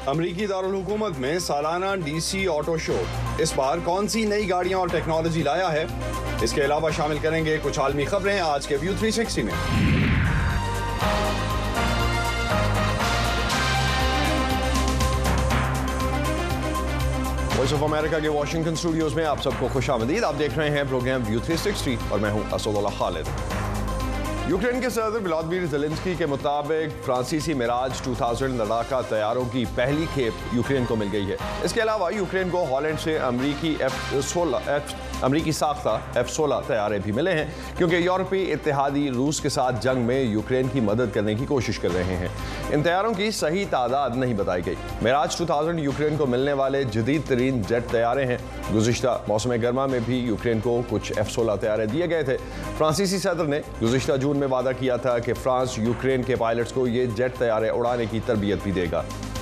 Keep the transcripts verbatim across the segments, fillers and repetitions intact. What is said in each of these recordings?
अमरीकी दारुल हुकूमत में सालाना डीसी ऑटो शो इस बार कौन सी नई गाड़ियां और टेक्नोलॉजी लाया है, इसके अलावा शामिल करेंगे कुछ आलमी खबरें आज के व्यू थ्री सिक्सटी में। वॉइस ऑफ अमेरिका के वाशिंगटन स्टूडियोज में आप सबको खुशामदीद। आप देख रहे हैं प्रोग्राम व्यू थ्री सिक्सटी और मैं हूं असदुल्लाह खालिद। यूक्रेन के सदर व्लादिमीर ज़ेलेंस्की के मुताबिक फ्रांसीसी मिराज दो हज़ार लड़ाका तैयारों की पहली खेप यूक्रेन को मिल गई है। इसके अलावा यूक्रेन को हॉलैंड से अमरीकी एफ सोलह एफ अमरीकी साख्ता एफ सोलह तैयारे भी मिले हैं, क्योंकि यूरोपीय इत्तेहादी रूस के साथ जंग में यूक्रेन की मदद करने की कोशिश कर रहे हैं। इन तैयारों की सही तादाद नहीं बताई गई। मिराज दो हज़ार यूक्रेन को मिलने वाले जदीद तरीन जेट तैयारे हैं। गुज़िश्ता मौसम गर्मा में भी यूक्रेन को कुछ एफ सोलह तैयारे दिए गए थे। फ्रांसीसी सदर ने गुज़िश्ता जून में वादा किया था कि फ्रांस यूक्रेन के पायलट्स को ये जेट तैयारे उड़ाने की तरबियत भी देगा।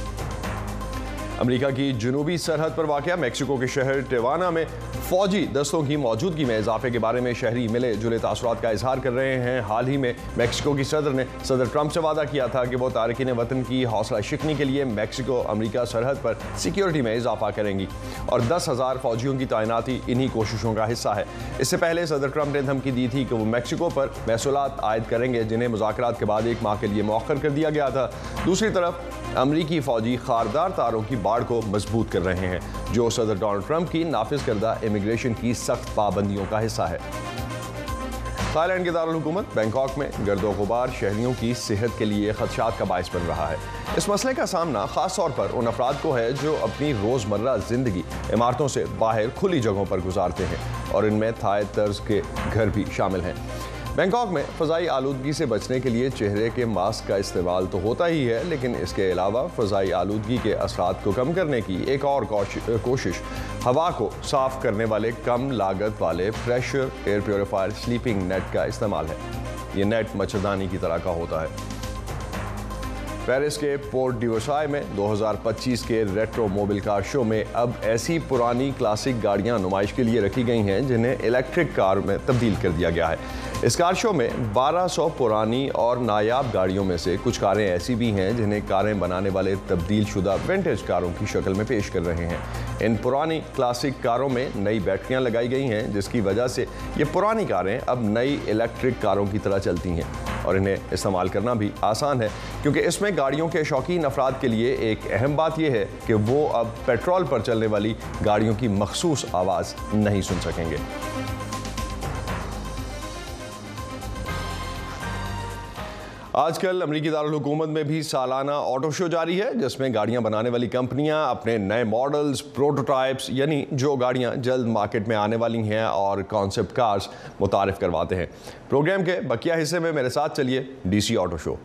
अमेरिका की जनूबी सरहद पर वाक़या मेक्सिको के शहर टिवाना में फौजी दस्तों की मौजूदगी में इजाफे के बारे में शहरी मिले जुले तासुरात का इजहार कर रहे हैं। हाल ही में मेक्सिको की सदर ने सदर ट्रंप से वादा किया था कि वो तारकीन वतन की हौसला शिकनी के लिए मेक्सिको अमेरिका सरहद पर सिक्योरिटी में इजाफा करेंगी और दस हज़ार फौजियों की तैनाती इन्हीं कोशिशों का हिस्सा है। इससे पहले सदर ट्रंप ने धमकी दी थी कि वो मेक्सिको पर महसूलात आयद करेंगे, जिन्हें मुज़ाकरात के बाद एक माह के लिए मौखर कर दिया गया था। दूसरी तरफ अमरीकी फौजी खारदार तारों की बाड़ को मजबूत कर रहे हैं, जो सदर डोनाल्ड ट्रंप की नाफिज करदा इमिग्रेशन की सख्त पाबंदियों का हिस्सा है। थाईलैंड के दारुल हुकूमत बैंकॉक में गर्दो गुबार शहरियों की सेहत के लिए खदशात का बायस बन रहा है। इस मसले का सामना खास तौर पर उन अफराद को है जो अपनी रोज़मर्रा जिंदगी इमारतों से बाहर खुली जगहों पर गुजारते हैं, और इनमें थाई तर्ज के घर भी शामिल हैं। बैंकॉक में फ़ज़ाई आलूदगी से बचने के लिए चेहरे के मास्क का इस्तेमाल तो होता ही है, लेकिन इसके अलावा फ़ज़ाई आलूदगी के असरात को कम करने की एक और कोशिश हवा को साफ़ करने वाले कम लागत वाले pressure air purifier sleeping net का इस्तेमाल है। ये नेट मच्छरदानी की तरह का होता है। पेरिस के पोर्ट डिवोसाई में दो हज़ार पच्चीस के रेट्रो मोबिल कार शो में अब ऐसी पुरानी क्लासिक गाड़ियां नुमाइश के लिए रखी गई हैं जिन्हें इलेक्ट्रिक कार में तब्दील कर दिया गया है। इस कार शो में बारह सौ पुरानी और नायाब गाड़ियों में से कुछ कारें ऐसी भी हैं जिन्हें कारें बनाने वाले तब्दील शुदा विंटेज कारों की शक्ल में पेश कर रहे हैं। इन पुरानी क्लासिक कारों में नई बैटरियां लगाई गई हैं, जिसकी वजह से ये पुरानी कारें अब नई इलेक्ट्रिक कारों की तरह चलती हैं और इन्हें इस्तेमाल करना भी आसान है, क्योंकि इसमें गाड़ियों के शौकीन अफराद के लिए एक अहम बात यह है कि वो अब पेट्रोल पर चलने वाली गाड़ियों की मखसूस आवाज़ नहीं सुन सकेंगे। आजकल अमरीकी दारुल हुकूमत में भी सालाना ऑटो शो जारी है, जिसमें गाड़ियां बनाने वाली कंपनियां अपने नए मॉडल्स, प्रोटोटाइप्स यानी जो गाड़ियां जल्द मार्केट में आने वाली हैं और कॉन्सेप्ट कार्स मुतारिफ करवाते हैं। प्रोग्राम के बकिया हिस्से में मेरे साथ चलिए DC auto show.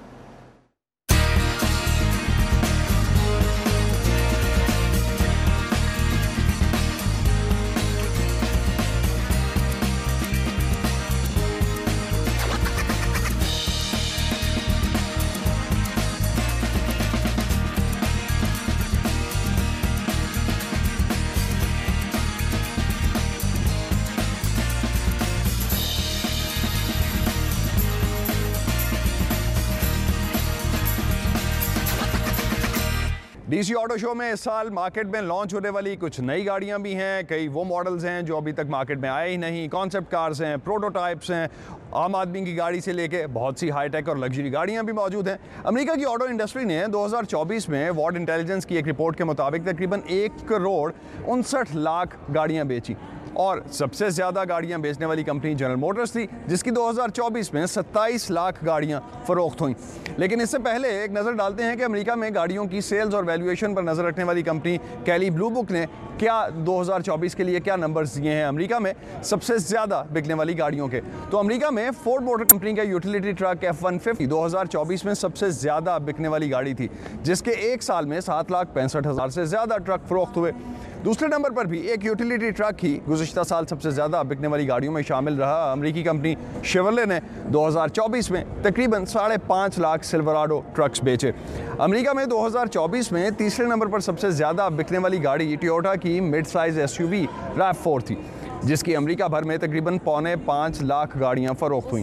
DC auto show में इस साल मार्केट में लॉन्च होने वाली कुछ नई गाड़ियां भी हैं। कई वो मॉडल्स हैं जो अभी तक मार्केट में आए ही नहीं, कॉन्सेप्ट कार्स हैं, प्रोटोटाइप्स हैं, आम आदमी की गाड़ी से लेके बहुत सी हाईटेक और लग्जरी गाड़ियां भी मौजूद हैं। अमेरिका की ऑटो इंडस्ट्री ने दो हज़ार चौबीस में वॉर्ड इंटेलिजेंस की एक रिपोर्ट के मुताबिक तकरीबन एक करोड़ उनसठ लाख गाड़ियाँ बेची, और सबसे ज़्यादा गाड़ियां बेचने वाली कंपनी जनरल मोटर्स थी, जिसकी दो हज़ार चौबीस में सत्ताईस लाख गाड़ियां फरोख्त हुई। लेकिन इससे पहले एक नज़र डालते हैं कि अमेरिका में गाड़ियों की सेल्स और वैल्यूएशन पर नज़र रखने वाली कंपनी कैली ब्लू बुक ने क्या दो हज़ार चौबीस के लिए क्या नंबर्स दिए हैं अमेरिका में सबसे ज़्यादा बिकने वाली गाड़ियों के। तो अमेरिका में फोर्ड मोटर कंपनी का utility truck F one fifty दो हज़ार चौबीस में सबसे ज़्यादा बिकने वाली गाड़ी थी, जिसके एक साल में सात लाख पैंसठ हज़ार से ज़्यादा ट्रक फरोख्त हुए। दूसरे नंबर पर भी एक यूटिलिटी ट्रक ही गुज़िश्ता साल सबसे ज़्यादा बिकने वाली गाड़ियों में शामिल रहा। अमेरिकी कंपनी शेवरले ने दो हज़ार चौबीस में तकरीबन साढ़े पाँच लाख सिल्वराडो ट्रक्स बेचे। अमेरिका में दो हज़ार चौबीस में तीसरे नंबर पर सबसे ज़्यादा बिकने वाली गाड़ी टोयोटा की mid size SUV RAV four थी, जिसकी अमेरिका भर में तकरीबन पौने पाँच लाख गाड़ियाँ फरोख्त हुई।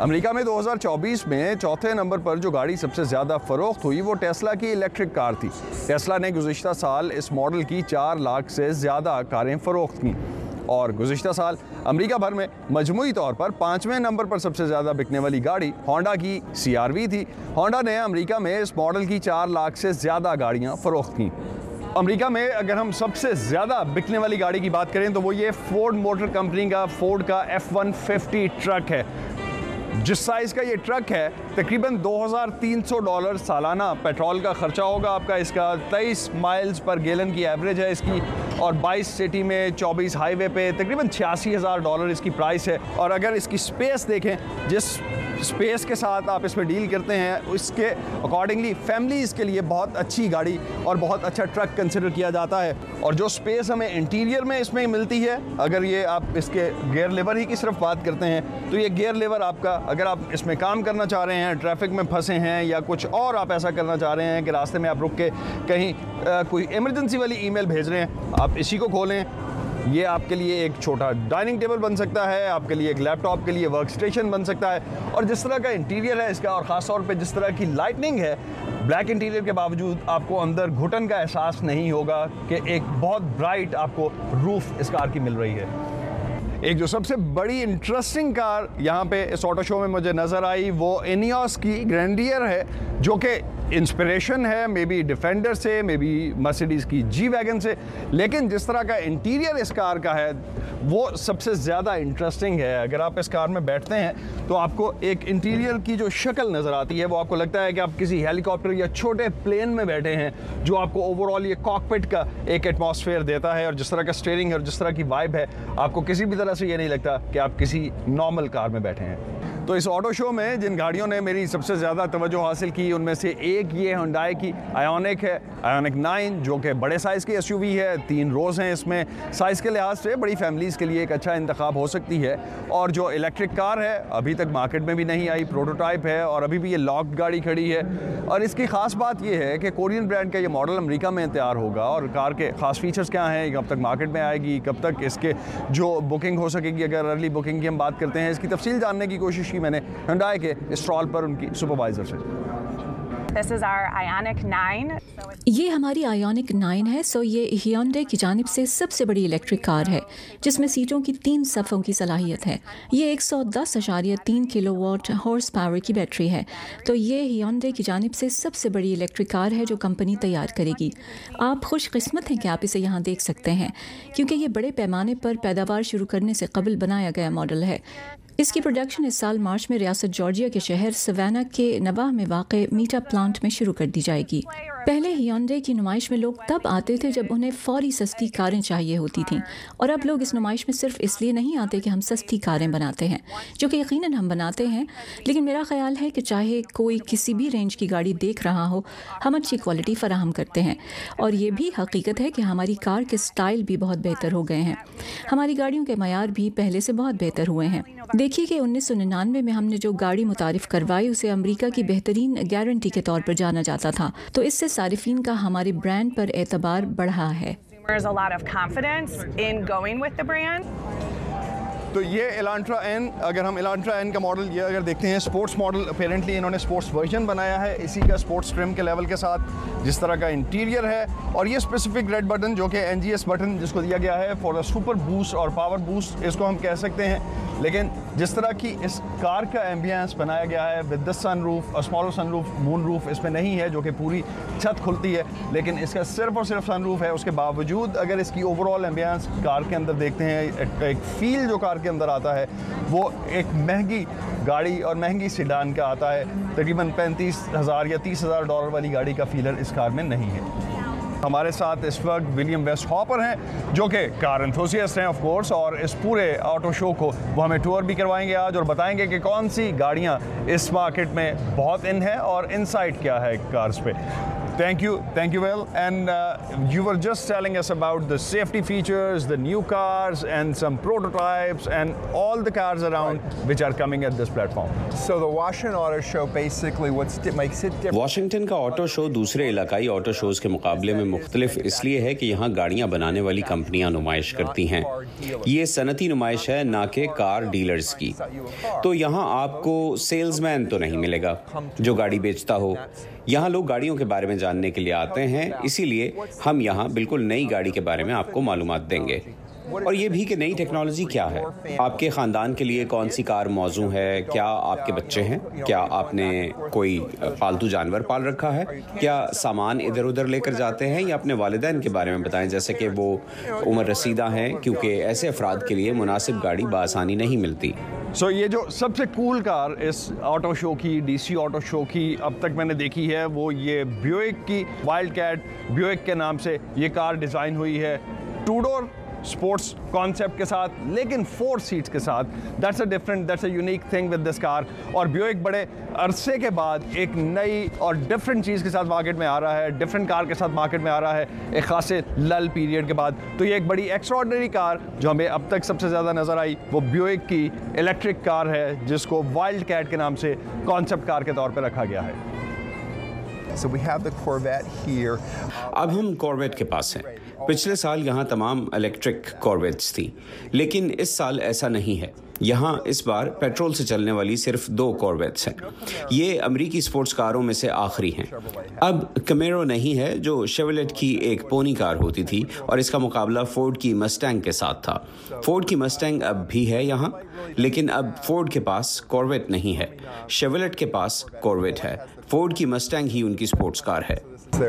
अमेरिका में दो हज़ार चौबीस में चौथे नंबर पर जो गाड़ी सबसे ज़्यादा फ़रोख्त हुई वो टेस्ला की इलेक्ट्रिक कार थी। टेस्ला ने गुज़िश्ता साल इस मॉडल की चार लाख से ज़्यादा कारें फ़रोख्त की और गुज़िश्ता साल अमेरिका भर में मजमूई तौर पर पाँचवें नंबर पर सबसे ज़्यादा बिकने वाली गाड़ी होंडा की सी आर वी थी। होंडा ने अमेरिका में इस मॉडल की चार लाख से ज़्यादा गाड़ियाँ फ़रोख्त की। अमेरिका में अगर हम सबसे ज़्यादा बिकने वाली गाड़ी की बात करें तो वो ये फोर्ड मोटर कंपनी का फोर्ड का एफ वन फिफ्टी ट्रक है। जिस साइज़ का ये ट्रक है तकरीबन दो हज़ार तीन सौ डॉलर सालाना पेट्रोल का खर्चा होगा आपका। इसका तेईस माइल्स पर गैलन की एवरेज है इसकी और बाईस सिटी में चौबीस हाईवे पे तकरीबन छियासी हज़ार डॉलर इसकी प्राइस है। और अगर इसकी स्पेस देखें, जिस स्पेस के साथ आप इसमें डील करते हैं उसके अकॉर्डिंगली फैमिलीज़ के लिए बहुत अच्छी गाड़ी और बहुत अच्छा ट्रक कंसिडर किया जाता है। और जो स्पेस हमें इंटीरियर में इसमें मिलती है, अगर ये आप इसके गियर लेवर ही की सिर्फ बात करते हैं तो ये गियर लेवर आपका, अगर आप इसमें काम करना चाह रहे हैं, ट्रैफिक में फंसे हैं या कुछ और आप ऐसा करना चाह रहे हैं कि रास्ते में आप रुक के कहीं आ, कोई इमरजेंसी वाली ईमेल भेज रहे हैं, आप इसी को खोलें। ये आपके लिए एक छोटा डाइनिंग टेबल बन सकता है, आपके लिए एक लैपटॉप के लिए वर्क स्टेशन बन सकता है। और जिस तरह का इंटीरियर है इसका और ख़ास तौर पे जिस तरह की लाइटनिंग है, ब्लैक इंटीरियर के बावजूद आपको अंदर घुटन का एहसास नहीं होगा कि एक बहुत ब्राइट आपको रूफ इस कार की मिल रही है। एक जो सबसे बड़ी इंटरेस्टिंग कार यहाँ पे इस ऑटो शो में मुझे नज़र आई वो इनियोस की ग्रैंडियर है, जो कि इंस्पिरेशन है मे बी डिफेंडर से, मे बी मर्सिडीज़ की जी वैगन से, लेकिन जिस तरह का इंटीरियर इस कार का है वो सबसे ज़्यादा इंटरेस्टिंग है। अगर आप इस कार में बैठते हैं तो आपको एक इंटीरियर की जो शक्ल नज़र आती है वो आपको लगता है कि आप किसी हेलीकॉप्टर या छोटे प्लेन में बैठे हैं, जो आपको ओवरऑल ये कॉकपिट का एक एटमॉस्फेयर देता है। और जिस तरह का स्टीयरिंग है और जिस तरह की वाइब है, आपको किसी भी तरह से ये नहीं लगता कि आप किसी नॉर्मल कार में बैठे हैं। तो इस ऑटो शो में जिन गाड़ियों ने मेरी सबसे ज़्यादा तवज्जो हासिल की उनमें से एक ये हुंडई की आयोनिक है, आयोनिक नाइन, जो कि बड़े साइज़ की एसयूवी है। तीन रोज़ हैं इसमें, साइज़ के लिहाज से बड़ी फैमिलीज़ के लिए एक अच्छा इंतखाब हो सकती है। और जो इलेक्ट्रिक कार है अभी तक मार्केट में भी नहीं आई, प्रोटोटाइप है और अभी भी ये लॉक्ड गाड़ी खड़ी है। और इसकी ख़ास बात ये है कि कोरियन ब्रांड का ये मॉडल अमेरिका में तैयार होगा। और कार के ख़ास फीचर्स क्या हैं, कब तक मार्केट में आएगी, कब तक इसके जो बुकिंग हो सकेगी, अगर अर्ली बुकिंग की हम बात करते हैं, इसकी तफसील जानने की कोशिश की मैंने हुंडई के स्टॉल पर उनकी सुपरवाइजर से। This is our Ioniq nine. ये हमारी आयोनिक नाइन है। सो ये Hyundai की जानिब से सबसे बड़ी इलेक्ट्रिक कार है जिसमें सीटों की तीन सफ़ों की सलाहियत है। ये एक सौ दस अशारिया तीन किलोवाट हॉर्स पावर की बैटरी है। तो ये Hyundai की जानिब से सबसे बड़ी इलेक्ट्रिक कार है जो कंपनी तैयार करेगी। आप खुशकिस्मत हैं कि आप इसे यहाँ देख सकते हैं, क्योंकि ये बड़े पैमाने पर पैदावार शुरू करने से कबल बनाया गया मॉडल है। इसकी प्रोडक्शन इस साल मार्च में रियासत जॉर्जिया के शहर सवाना के नवाह में वाक़े मीटा प्लांट में शुरू कर दी जाएगी। पहले Hyundai की नुमाइश में लोग तब आते थे जब उन्हें फौरी सस्ती कारें चाहिए होती थीं, और अब लोग इस नुमाइश में सिर्फ इसलिए नहीं आते कि हम सस्ती कारें बनाते हैं, जो कि यकीनन हम बनाते हैं। लेकिन मेरा ख्याल है कि चाहे कोई किसी भी रेंज की गाड़ी देख रहा हो, हम अच्छी क्वालिटी फराहम करते हैं। और ये भी हकीकत है कि हमारी कार के स्टाइल भी बहुत बेहतर हो गए हैं। हमारी गाड़ियों के मयार भी पहले से बहुत बेहतर हुए हैं। देखिए कि उन्नीस सौ निन्यानवे में हमने जो गाड़ी मुतारिफ करवाई उसे अमेरिका की बेहतरीन गारंटी के तौर पर जाना जाता था। तो इससे सारिफीन का हमारे ब्रांड पर एतबार बढ़ा है। There's a lot of confidence in going with the brand. तो ये एलांट्रा एन, अगर हम एलांट्रा एन का मॉडल ये अगर देखते हैं, स्पोर्ट्स मॉडल अपेरेंटली इन्होंने स्पोर्ट्स वर्जन बनाया है इसी का स्पोर्ट्स ट्रिम के लेवल के साथ। जिस तरह का इंटीरियर है और ये स्पेसिफिक रेड बटन जो कि एन जी एस बटन जिसको दिया गया है फॉर द सुपर बूस्ट और पावर बूस्ट, इसको हम कह सकते हैं। लेकिन जिस तरह की इस कार का एम्बियंस बनाया गया है विद द सन रूफ और smaller sun roof, moon roof इसमें नहीं है जो कि पूरी छत खुलती है, लेकिन इसका सिर्फ और सिर्फ सन रूफ है। उसके बावजूद अगर इसकी ओवरऑल एम्बियंस कार के अंदर देखते हैं, एक फील जो कार के अंदर आता है वो एक महंगी गाड़ी और महंगी सिडान का आता है। तकरीबन पैंतीस हज़ार या तीस हज़ार डॉलर वाली गाड़ी का फीलर इस कार में नहीं है। हमारे साथ इस वक्त विलियम वेस्ट हॉपर हैं जो कि कार एंथुसियास्ट हैं ऑफ कोर्स, और इस पूरे ऑटो शो को वो हमें टूर भी करवाएंगे आज और बताएंगे कि कौन सी गाड़ियां इस मार्केट में बहुत इन है और इनसाइट क्या है कार्स पे। Thank you, thank you, Will. And uh, you were just telling us about the safety features, the new cars, and some prototypes, and all the cars around right. which are coming at this platform. So the Washington Auto Show basically what makes it different. Washington का auto show दूसरे इलाकाई auto shows के मुकाबले में मुख्तलिफ इसलिए है कि यहाँ गाड़ियाँ बनाने वाली कंपनियाँ नुमाइश करती हैं। ये सनती नुमाइश है, ना कि कार डीलर्स की। तो यहाँ आपको सेल्समैन तो नहीं मिलेगा जो गाड़ी बेचता हो। यहाँ लोग गाड़ियों के बारे में जानने के लिए आते हैं, इसीलिए हम यहाँ बिल्कुल नई गाड़ी के बारे में आपको मालूमात देंगे। और ये भी कि नई टेक्नोलॉजी क्या है, आपके ख़ानदान के लिए कौन सी कार मौजू है, क्या आपके बच्चे हैं, क्या आपने कोई पालतू जानवर पाल रखा है, क्या सामान इधर उधर लेकर जाते हैं, या अपने वालिदैन के बारे में बताएं, जैसे कि वो उम्र रसीदा हैं, क्योंकि ऐसे अफराद के लिए मुनासिब गाड़ी बासानी नहीं मिलती। सो so, ये जो सबसे कूल कार इस ऑटो शो की, डीसी ऑटो शो की अब तक मैंने देखी है, वो ये ब्यूइक की वाइल्ड कैट ब्यूइक के नाम से ये कार डिज़ाइन हुई है, टू डोर स्पोर्ट्स कॉन्सेप्ट के साथ, लेकिन फोर सीट्स के साथ। That's a different that's a unique thing with this car. और ब्यूइक बड़े अरसे के बाद एक नई और डिफरेंट चीज़ के साथ मार्केट में आ रहा है, डिफरेंट कार के साथ मार्केट में आ रहा है एक खासे लल पीरियड के बाद। तो ये एक बड़ी एक्स्ट्राऑर्डिनरी कार जो हमें अब तक सबसे ज़्यादा नज़र आई वो ब्यूइक की इलेक्ट्रिक कार है, जिसको वाइल्ड कैट के नाम से कॉन्सेप्ट कार के तौर पर रखा गया है। So we have the Corvette here. अब हम कॉर्वेट के पास हैं। पिछले साल यहाँ तमाम इलेक्ट्रिक कॉर्वेट्स थी, लेकिन इस साल ऐसा नहीं है। यहाँ इस बार पेट्रोल से चलने वाली सिर्फ दो कॉर्वेट्स हैं। ये अमेरिकी स्पोर्ट्स कारों में से आखिरी हैं। अब कैमेरो नहीं है जो शेवलेट की एक पोनी कार होती थी, और इसका मुकाबला फोर्ड की मस्टैंग के साथ था। फोर्ड की मस्टैंग अब भी है यहाँ, लेकिन अब फोर्ड के पास कॉर्वेट नहीं है, शेवलेट के पास कॉर्वेट है। फोर्ड की मस्टैंग ही उनकी स्पोर्ट्स कार है।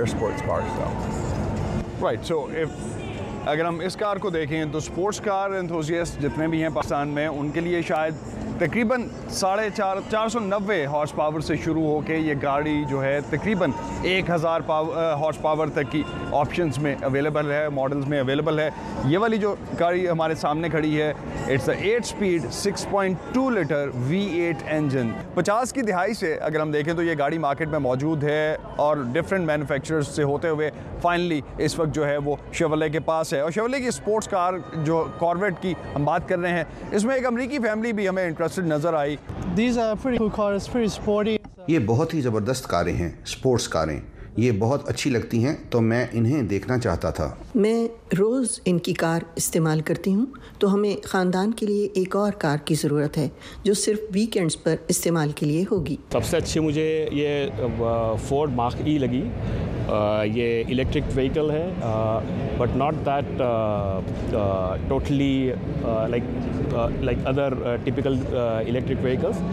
राइट, सो इफ अगर हम इस कार को देखें तो स्पोर्ट्स कार एंथुसियास्ट जितने भी हैं पाकिस्तान में, उनके लिए शायद तकरीबन साढ़े चार चार सौ नब्बे हॉर्स पावर से शुरू होकर ये गाड़ी जो है तकरीबन एक हज़ार हॉर्स पावर तक की ऑप्शंस में अवेलेबल है, मॉडल्स में अवेलेबल है। ये वाली जो गाड़ी हमारे सामने खड़ी है, it's a eight speed six point two litre V eight engine. पचास की दिहाई से अगर हम देखें तो ये गाड़ी मार्केट में मौजूद है, और डिफरेंट मैन्युफैक्चरर्स से होते हुए फाइनली इस वक्त जो है वो शेवरले के पास है। और शेवरले की स्पोर्ट्स कार जो कॉर्वेट की हम बात कर रहे हैं, इसमें एक अमेरिकी फैमिली भी हमें इंटरेस्टेड नज़र आई। ये बहुत ही ज़बरदस्त कारें हैं, स्पोर्ट्स कारें, ये बहुत अच्छी लगती हैं, तो मैं इन्हें देखना चाहता था। मैं रोज़ इनकी कार इस्तेमाल करती हूँ, तो हमें ख़ानदान के लिए एक और कार की ज़रूरत है जो सिर्फ वीकेंड्स पर इस्तेमाल के लिए होगी। सबसे अच्छी मुझे ये फोर्ड मार्क ई लगी। ये इलेक्ट्रिक व्हीकल है, but not that totally like like other typical electric vehicles.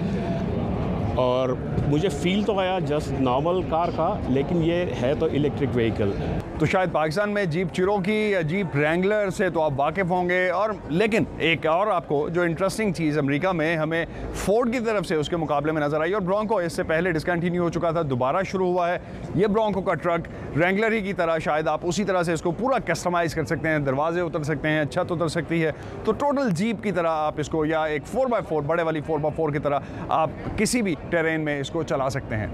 और मुझे फील तो आया जस्ट नॉर्मल कार का, लेकिन ये है तो इलेक्ट्रिक व्हीकल। तो शायद पाकिस्तान में जीप चिरोकी या जीप रैंगलर से तो आप वाकिफ़ होंगे, और लेकिन एक और आपको जो इंटरेस्टिंग चीज़ अमेरिका में हमें फोर्ड की तरफ से उसके मुकाबले में नज़र आई, और ब्रोंको इससे पहले डिसकंटिन्यू हो चुका था, दोबारा शुरू हुआ है। ये ब्रोंको का ट्रक रैंगलर ही की तरह, शायद आप उसी तरह से इसको पूरा कस्टमाइज़ कर सकते हैं, दरवाजे उतर सकते हैं, छत उतर सकती है, तो टोटल जीप की तरह आप इसको, या एक फोर बाई फोर बड़े वाली फोर बाई फोर की तरह आप किसी भी टेरेन में इसको चला सकते हैं।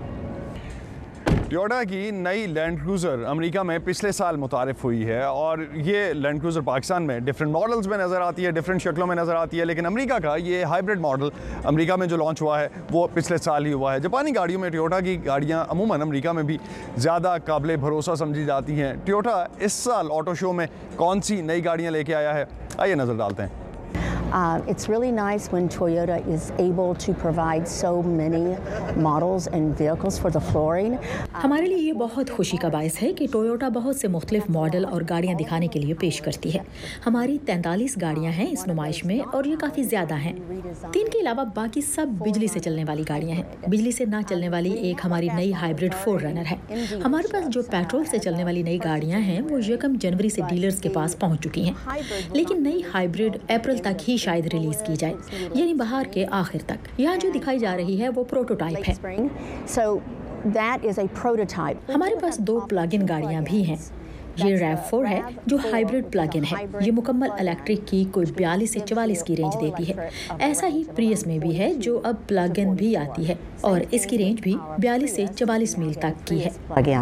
टोयोटा की नई लैंड क्रूज़र अमेरिका में पिछले साल मुतारिफ हुई है, और ये लैंड क्रूज़र पाकिस्तान में डिफरेंट मॉडल्स में नज़र आती है, डिफरेंट शक्लों में नज़र आती है, लेकिन अमेरिका का ये हाइब्रिड मॉडल अमेरिका में जो लॉन्च हुआ है वो पिछले साल ही हुआ है। जापानी गाड़ियों में टोयोटा की गाड़ियाँ अमूमन अमेरिका में भी ज़्यादा काबिल भरोसा समझी जाती हैं। टोयोटा इस साल ऑटो शो में कौन सी नई गाड़ियाँ लेके आया है, आइए नज़र डालते हैं। Uh, it's really nice when Toyota is able to provide so many models and vehicles for the flooring. हमारे लिए ये बहुत खुशी का बायस है कि टोयोटा बहुत से मुख्तलिफ मॉडल और गाड़ियाँ दिखाने के लिए पेश करती है। हमारी तैंतालीस गाड़ियाँ हैं इस नुमाइश में, और ये काफ़ी ज़्यादा हैं। तीन के अलावा बाकी सब बिजली से चलने वाली गाड़ियाँ हैं। बिजली से ना चलने वाली एक हमारी नई हाइब्रिड फोर रनर है। हमारे पास जो पेट्रोल से चलने वाली नई गाड़ियाँ हैं वो यकम जनवरी से डीलर्स के पास पहुँच चुकी हैं, लेकिन नई हाइब्रिड अप्रैल तक ही शायद रिलीज की जाए, यानी बाहर के आखिर तक। यहाँ जो दिखाई जा रही है वो प्रोटोटाइप है। So that is a prototype. हमारे पास दो प्लग इन गाड़ियाँ भी हैं। ये रैव फोर है जो हाइब्रिड प्लग इन है। ये मुकम्मल इलेक्ट्रिक की कोई बयालीस से चवालीस की रेंज देती है। ऐसा ही प्रियस में भी है जो अब प्लग इन भी आती है और इसकी रेंज भी बयालीस से चवालीस मील तक की है।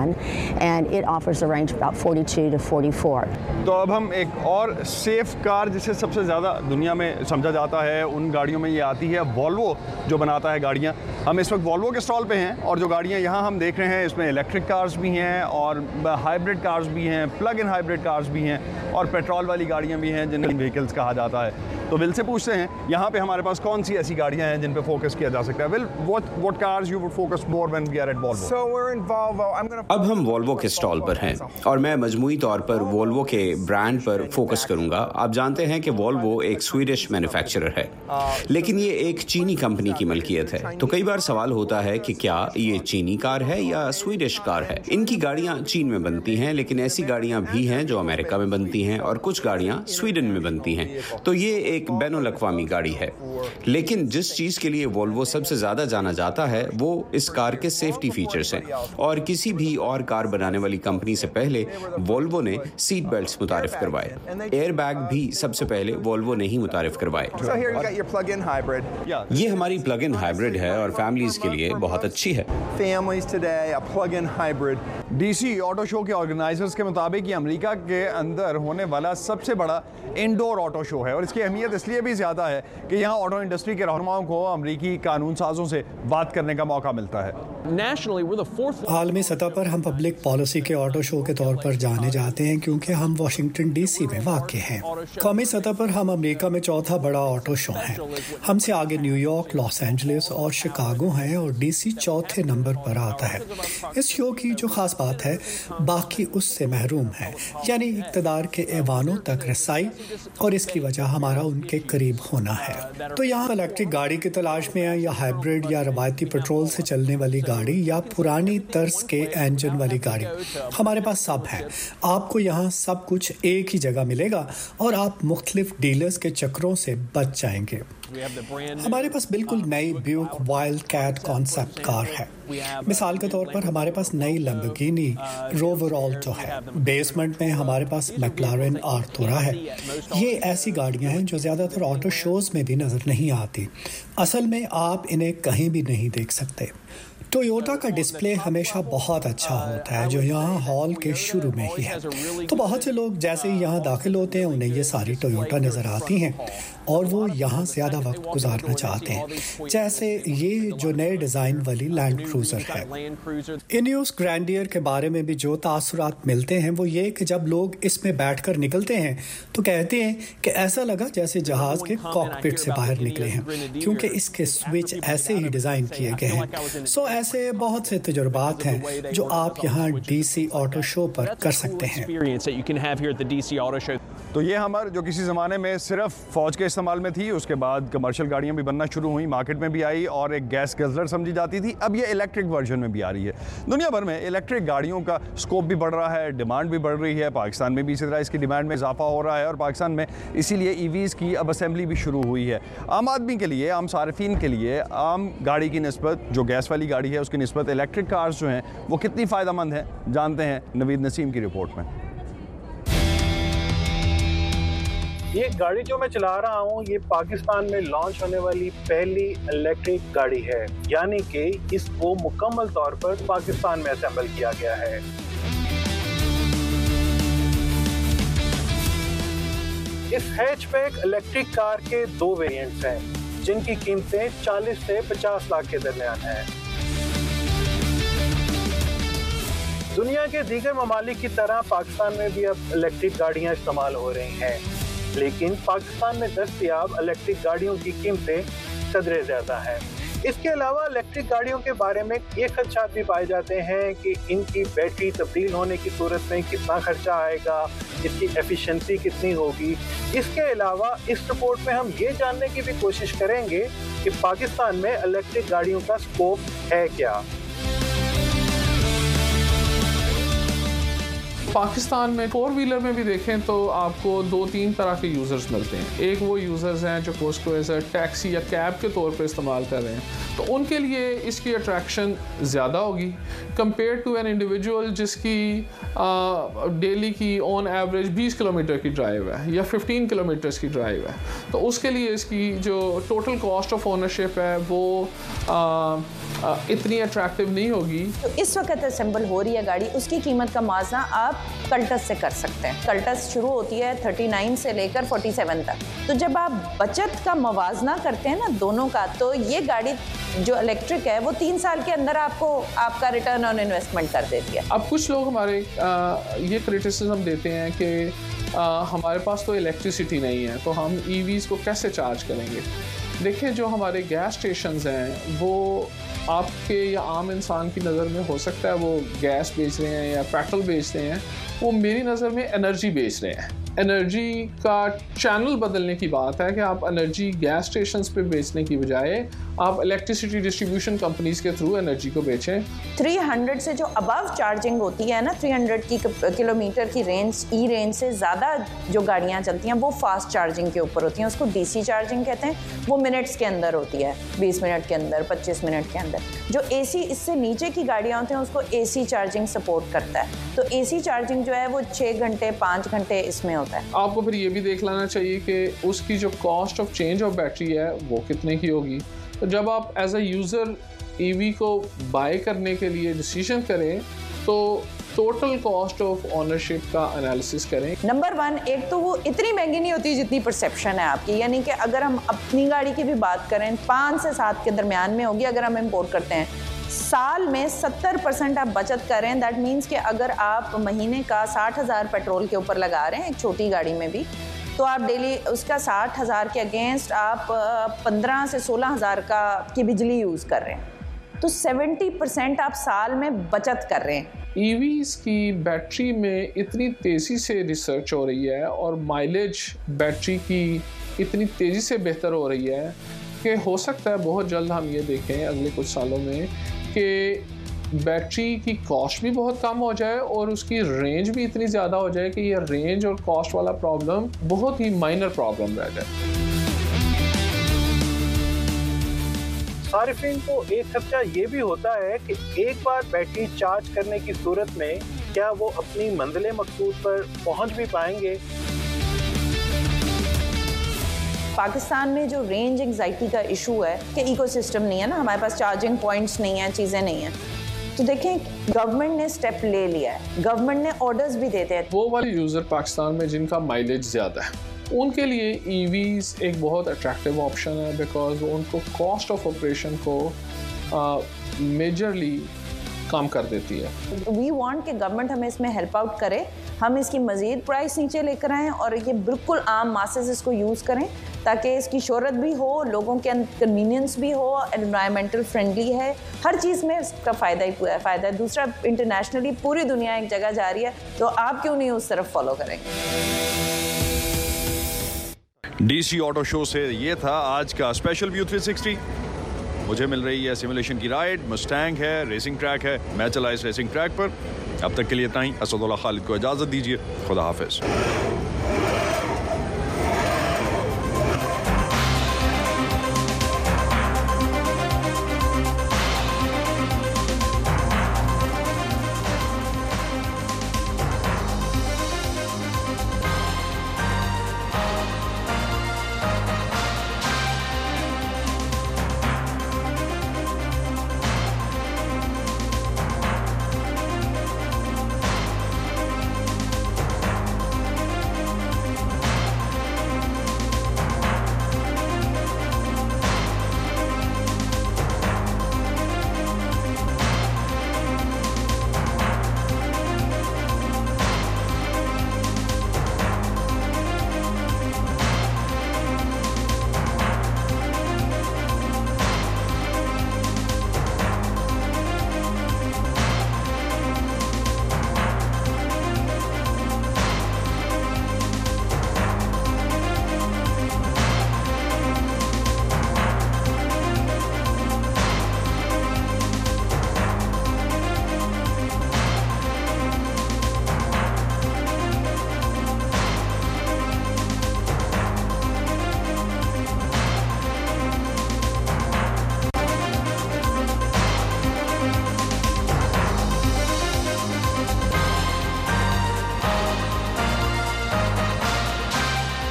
तो अब हम एक और सेफ कार जिसे सबसे ज़्यादा दुनिया में समझा जाता है उन गाड़ियों में ये आती है, वॉल्वो जो बनाता है गाड़ियाँ। हम इस वक्त वॉल्वो के स्टॉल पे हैं और जो गाड़ियाँ यहाँ हम देख रहे हैं इसमें इलेक्ट्रिक कार्स भी हैं और हाइब्रिड कार्स भी हैं, प्लग इन हाइब्रिड कार्स भी हैं और पेट्रोल वाली गाड़ियाँ भी हैं जिन्हें व्हीकल्स कहा जाता है। तो विल से पूछते हैं यहाँ पे हमारे पास कौन सी ऐसी गाड़ियाँ हैं जिन पे फोकस किया जा सकता है। Will, what what cars you would focus more when we are at Volvo? So we're in Volvo. I'm gonna अब हम वॉल्वो के स्टॉल पर हैं और मैं मजमूई तौर पर वॉल्वो के ब्रांड पर फोकस करूंगा। आप जानते हैं कि वॉल्वो एक स्वीडिश मैन्युफैक्चरर है, लेकिन ये एक चीनी कंपनी की मलकियत है। तो कई बार सवाल होता है कि क्या ये चीनी कार है या स्वीडिश कार है। इनकी गाड़ियां चीन में बनती हैं, लेकिन ऐसी गाड़ियां भी हैं जो अमेरिका में बनती हैं और कुछ गाड़ियां स्वीडन में बनती हैं। तो ये एक बैनुल-अक़वामी गाड़ी है। लेकिन जिस चीज के लिए वॉल्वो सबसे ज्यादा जाना जाता है वो इस कार के सेफ्टी फीचर्स हैं और किसी भी और कार बनाने वाली कंपनी से पहले वॉल्वो ने सीट बेल्ट्स मुतारिफ करवाए। एयर बैग भी सबसे पहले वॉल्वो ने ही मुतारिफ करवाए। So here you got your plug-in hybrid. ये हमारी प्लग इन हाइब्रिड है और फैमिलीज के लिए बहुत अच्छी है। Families today, a plug-in hybrid. DC auto show के ऑर्गेनाइजर्स के मुताबिक ये अमेरिका के अंदर होने वाला सबसे बड़ा इंडोर ऑटो शो है और इसकी अहमियत इसलिए भी ज़्यादा है कि यहाँ ऑटो इंडस्ट्री के रहनुमाओं को अमेरिकी कानून साजों से बात करने का मौका मिलता है। आलमी सतह पर हम पब्लिक पॉलिसी के ऑटो शो के तौर पर जाने जाते हैं क्योंकि हम वाशिंगटन डीसी में वाक़ हैं। कौमी सतह पर हम अमेरिका में चौथा बड़ा ऑटो शो हैं। हमसे आगे न्यूयॉर्क, लॉस एंजलिस और शिकागो हैं और डीसी चौथे नंबर पर आता है। इस शो की जो खास बात है बाकी उससे महरूम है, यानी इक़्तिदार के ऐवानों तक रसाई, और इसकी वजह हमारा उनके करीब होना है। तो यहाँ इलेक्ट्रिक गाड़ी की तलाश में है या हाइब्रिड या रवायती पेट्रोल से चलने वाली गाड़ी या पुरानी तर्ज के इंजन वाली गाड़ी, हमारे पास सब है। आपको यहाँ सब कुछ एक ही जगह मिलेगा और आप मुख्तलिफ डीलर्स के चक्रों से बच जाएंगे। हमारे पास बिल्कुल नई Buick Wildcat concept car है। मिसाल के तौर पर हमारे पास नई लैम्बोर्गिनी रोवर ऑल्टो है। बेसमेंट में हमारे पास मैक्लारेन आर्थुरा है। ये ऐसी गाड़ियां हैं जो ज़्यादातर ऑटो शोज में भी नज़र नहीं आती। असल में आप इन्हें कहीं भी नहीं देख सकते। टोयोटा का डिस्प्ले हमेशा बहुत अच्छा होता है जो यहाँ हॉल के शुरू में ही है। तो बहुत से लोग जैसे ही यहाँ दाखिल होते हैं उन्हें ये सारी टोयोटा नज़र आती हैं और वो यहाँ ज़्यादा वक्त गुजारना चाहते हैं, जैसे ये जो नए डिज़ाइन वाली लैंड क्रूज़र है। इनियोस ग्रैंडियर के बारे में भी जो तासुरात मिलते हैं वो ये कि जब लोग इसमें बैठकर निकलते हैं तो कहते हैं कि ऐसा लगा जैसे जहाज़ के कॉकपिट से बाहर निकले हैं, क्योंकि इसके स्विच ऐसे ही डिज़ाइन किए गए हैं। सो ऐसे बहुत से तजुर्बात हैं जो आप यहाँ डीसी ऑटो शो पर कर सकते हैं। तो ये हमर जो किसी ज़माने में सिर्फ फ़ौज के इस्तेमाल में थी, उसके बाद कमर्शियल गाड़ियाँ भी बनना शुरू हुई, मार्केट में भी आई और एक गैस गज़लर समझी जाती थी। अब ये इलेक्ट्रिक वर्जन में भी आ रही है। दुनिया भर में इलेक्ट्रिक गाड़ियों का स्कोप भी बढ़ रहा है, डिमांड भी बढ़ रही है। पाकिस्तान में भी इसी तरह इसकी डिमांड में इजाफा हो रहा है और पाकिस्तान में इसीलिए ईवीज़ की अब असेंबली भी शुरू हुई है। आम आदमी के लिए, आम सारिफिन के लिए आम गाड़ी की निस्बत जो गैस वाली गाड़ी है उसकी निस्बत इलेक्ट्रिक कार्स जो हैं वो कितनी फ़ायदेमंद हैं, जानते हैं नवीद नसीम की रिपोर्ट में। ये गाड़ी जो मैं चला रहा हूँ ये पाकिस्तान में लॉन्च होने वाली पहली इलेक्ट्रिक गाड़ी है, यानी कि इसको मुकम्मल तौर पर पाकिस्तान में असेंबल किया गया है। इस हैचबैक इलेक्ट्रिक कार के दो वेरिएंट्स हैं जिनकी कीमतें चालीस से पचास लाख के दरमियान हैं। दुनिया के दीगर ममालिक की तरह पाकिस्तान में भी अब इलेक्ट्रिक गाड़ियां इस्तेमाल हो रही हैं, लेकिन पाकिस्तान में दस्तयाब इलेक्ट्रिक गाड़ियों की कीमतें कदरे ज़्यादा हैं। इसके अलावा इलेक्ट्रिक गाड़ियों के बारे में ये खदशात भी पाए जाते हैं कि इनकी बैटरी तब्दील होने की सूरत में कितना खर्चा आएगा, इसकी एफिशिएंसी कितनी होगी। इसके अलावा इस रिपोर्ट में हम ये जानने की भी कोशिश करेंगे कि पाकिस्तान में इलेक्ट्रिक गाड़ियों का स्कोप है क्या। पाकिस्तान में फोर व्हीलर में भी देखें तो आपको दो तीन तरह के यूज़र्स मिलते हैं। एक वो यूज़र्स हैं जो उसको एज अ टैक्सी या कैब के तौर पे इस्तेमाल कर रहे हैं, तो उनके लिए इसकी अट्रैक्शन ज़्यादा होगी कंपेयर टू एन इंडिविजुअल जिसकी डेली की ऑन एवरेज बीस किलोमीटर की ड्राइव है या पंद्रह किलोमीटर्स की ड्राइव है। तो उसके लिए इसकी जो टोटल कॉस्ट ऑफ ओनरशिप है वो आ, आ, इतनी अट्रैक्टिव नहीं होगी। तो इस वक्त असेंबल हो रही है गाड़ी, उसकी कीमत का मुआवजा आप कल्टस से कर सकते हैं। कल्टस शुरू होती है उनतालीस से लेकर सैंतालीस तक। तो जब आप बचत का मवाजना करते हैं ना दोनों का, तो ये गाड़ी जो इलेक्ट्रिक है वो तीन साल के अंदर आपको आपका रिटर्न ऑन इन्वेस्टमेंट कर देती है। अब कुछ लोग हमारे आ, ये क्रिटिसिज्म देते हैं कि आ, हमारे पास तो इलेक्ट्रिसिटी नहीं है तो हम ईवीज़ को कैसे चार्ज करेंगे। देखिए, जो हमारे गैस स्टेशंस हैं वो आपके या आम इंसान की नज़र में हो सकता है वो गैस बेच रहे हैं या पेट्रोल बेच रहे हैं, वो मेरी नज़र में एनर्जी बेच रहे हैं। एनर्जी का चैनल बदलने की बात है कि आप एनर्जी गैस स्टेशंस पे बेचने की बजाय आप इलेक्ट्रिसिटी डिस्ट्रीब्यूशन कंपनीज के थ्रू एनर्जी को बेचें। तीन सौ से जो अबव चार्जिंग होती है ना, तीन सौ की किलोमीटर की रेंज ई रेंज से ज़्यादा जो गाड़ियाँ चलती हैं वो फास्ट चार्जिंग के ऊपर होती हैं। उसको डीसी चार्जिंग कहते हैं। वो मिनट्स के अंदर होती है, बीस मिनट के अंदर, पच्चीस मिनट के अंदर। जो एसी इससे नीचे की गाड़ियाँ होती हैं उसको एसी चार्जिंग सपोर्ट करता है। तो एसी चार्जिंग जो है वो छः घंटे पाँच घंटे इसमें होता है। आपको फिर ये भी देख लेना चाहिए कि उसकी जो cost of change of battery है वो कितने की होगी। तो जब आप एज अ यूज़र ईवी को बाय करने के लिए डिसीजन करें तो टोटल कॉस्ट ऑफ ओनरशिप का एनालिसिस करें। नंबर वन, एक तो वो इतनी महंगी नहीं होती जितनी परसेप्शन है आपकी। यानी कि अगर हम अपनी गाड़ी की भी बात करें पाँच से सात के दरमियान में होगी अगर हम इम्पोर्ट करते हैं। साल में सत्तर परसेंट आप बचत कर रहे हैं। दैट मीन्स कि अगर आप महीने का साठ हज़ार पेट्रोल के ऊपर लगा रहे हैं एक छोटी गाड़ी में भी, तो आप डेली उसका साठ हज़ार के अगेंस्ट आप पंद्रह से सोलह हज़ार का की बिजली यूज़ कर रहे हैं। तो सत्तर परसेंट आप साल में बचत कर रहे हैं। ईवीज़ की बैटरी में इतनी तेज़ी से रिसर्च हो रही है और माइलेज बैटरी की इतनी तेज़ी से बेहतर हो रही है कि हो सकता है बहुत जल्द हम ये देखें अगले कुछ सालों में कि बैटरी की कॉस्ट भी बहुत कम हो जाए और उसकी रेंज भी इतनी ज़्यादा हो जाए कि ये रेंज और कॉस्ट वाला प्रॉब्लम बहुत ही माइनर प्रॉब्लम रह जाए। सारिफिन को एक खर्चा ये भी होता है कि एक बार बैटरी चार्ज करने की सूरत में क्या वो अपनी मंजिल मकसूद पर पहुंच भी पाएंगे। पाकिस्तान में जो रेंज एंग्जाइटी का इशू है कि इकोसिस्टम नहीं है ना, हमारे पास चार्जिंग पॉइंट्स नहीं हैं, चीज़ें नहीं हैं। तो देखें, गवर्नमेंट ने स्टेप ले लिया है, गवर्नमेंट ने ऑर्डर्स भी देते हैं। वो वाले यूज़र पाकिस्तान में जिनका माइलेज ज़्यादा है उनके लिए ईवीज़ एक बहुत अट्रैक्टिव ऑप्शन है बिकॉज वो उनको कॉस्ट ऑफ ऑपरेशन को मेजरली कम कर देती है। वी वांट कि गवर्नमेंट हमें इसमें हेल्प आउट करे, हम इसकी मज़ीद प्राइस नीचे लेकर आएँ और ये बिल्कुल आम मासेस इसको यूज़ करें ताकि इसकी शोहरत भी हो, लोगों के कन्वीनियंस भी हो, एनवायरमेंटल फ्रेंडली है, हर चीज़ में इसका फ़ायदा ही फ़ायदा है। दूसरा, इंटरनेशनली पूरी दुनिया एक जगह जा रही है तो आप क्यों नहीं उस तरफ फॉलो करेंगे। डीसी ऑटो शो से ये था आज का स्पेशल व्यू तीन सौ साठ। मुझे मिल रही है सिमुलेशन की राइड, मस्टैंग है, रेसिंग ट्रैक है, मैं चला इस रेसिंग ट्रैक पर। अब तक के लिए इतना ही। असदुल्लाह खालिद को इजाज़त दीजिए। खुदा हाफिज़।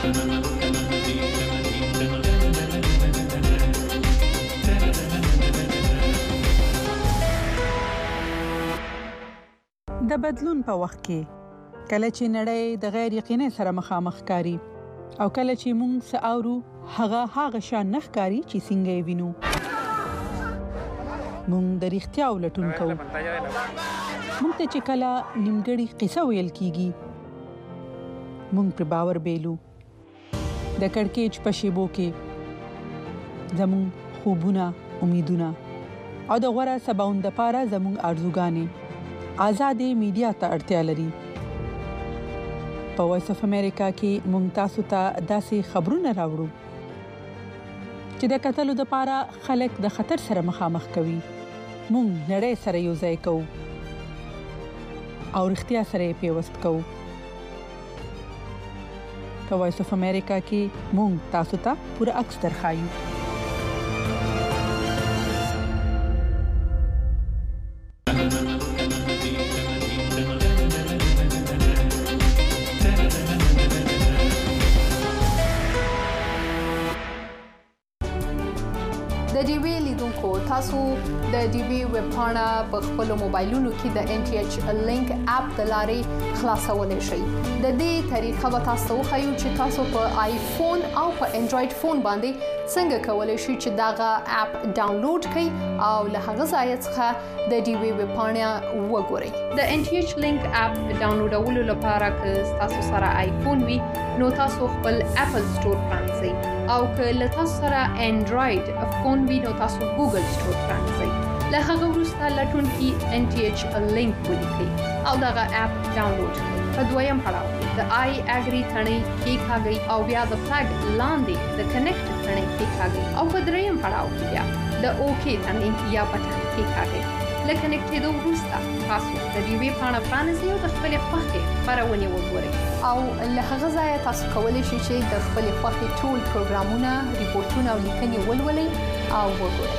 د بدلون په وخت کې کله چې نړۍ د غیر یقیني سره مخامخ کاری او کله چې موږ ساورو هغه هغه شان نه ښکاری چې څنګه یې وینو موږ د اړتیا ولټون کوو موږ ته چې کله نیمګړی قصه ویل کیږي موږ پر باور بیلو د کڑکېچ په شیبو کې زموږ خوبونه امیدونه او د غوړه سباوند لپاره زموږ ارزوګانې آزادې میډیا ته اړتیا لري په وایس اف امریکا کې موږ تاسو ته داسې خبرونه راوړو چې د قتلو لپاره خلک د خطر سره مخامخ کوي موږ نړۍ سره یو ځای کوو او اړتیا سره پیوست کوو په وایس اف امریکا کې موږ تاسو ته پوره عکس درخایو د ډي وی لیدونکو تاسو د ډي وی ویب پاڼه په خپل موبایلونو کې د ان ټي ایچ لینک اپ د لارې خلاصولای شئ د دې طریقه به تاسو خو چې تاسو په آیفون او په انډراید فون باندې څنګه کولای شئ چې داغه اپ ډاونلوډ کړئ او له هغه ځای څخه د ډي وی ویب پاڼه وګورئ د ان ټي ایچ لینک اپ ډاونلوډولو لپاره که تاسو سره آیفون وي نو تاسو خپل اپل سٹور پرانځئ او که له تاسو سره انډراید فون وي نو تاسو ګوګل سٹور پرانځئ له هغه وروسته لټون کې ان ټي ایچ لینک ولیکئ او دغه اپ ډاونلوډ کړئ په دویم پړاو د آی اګری ثنې کېکاږئ او بیا د فلګ لاندې د کنیکټ ثنې کېکاږئ او په دریم پړاو کې بیا د اوکې ثنې یا بټن کېکاږئ له کنیکټ کېدو وروسته تاسو د ډي وی پاڼه پرانیزئ او د خپلې خوښې خپرونې وګورئ او له هغه ځایه تاسو کولی شئ چې د خپلې خوښې ټول پروګرامونه ریپورتونه او لیکنې ولولئ او وګورئ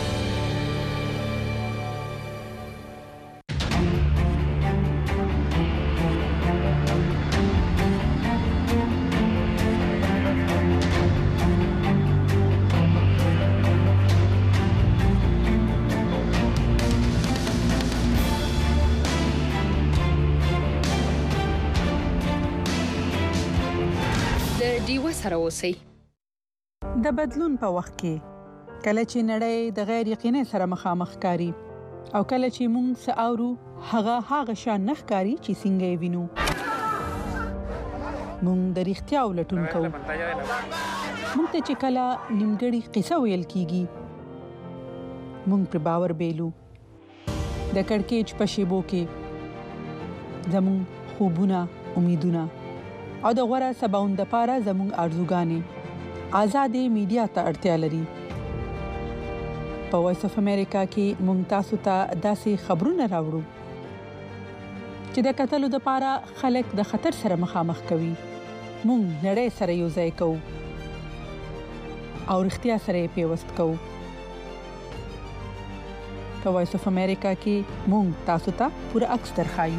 سره اوسئ د بدلون په وخت کې کله چې نړۍ د غیر یقیني سره مخامخ کاری او کله چې موږ ساورو هغه هغه شان نه ښکاری چې څنګه یې وینو موږ د اړتیا ولټون کوو موږ ته چې کله نیمګړی قصه ویل کیږي موږ پر باور بیلو د کڑکېچ په شیبو کې زموږ خوبونه امیدونه او د غوړه سباوند لپاره زموږ ارزوګانې آزادې میډیا ته اړتیا لري په وایس اف امریکا کې موږ تاسو ته داسې خبرونه راوړو چې د قتلو لپاره خلک د خطر سره مخامخ کوي موږ نړۍ سره یو ځای کوو او اړتیا سره پیوست کوو په وایس اف امریکا کې موږ تاسو ته پوره عکس درخایو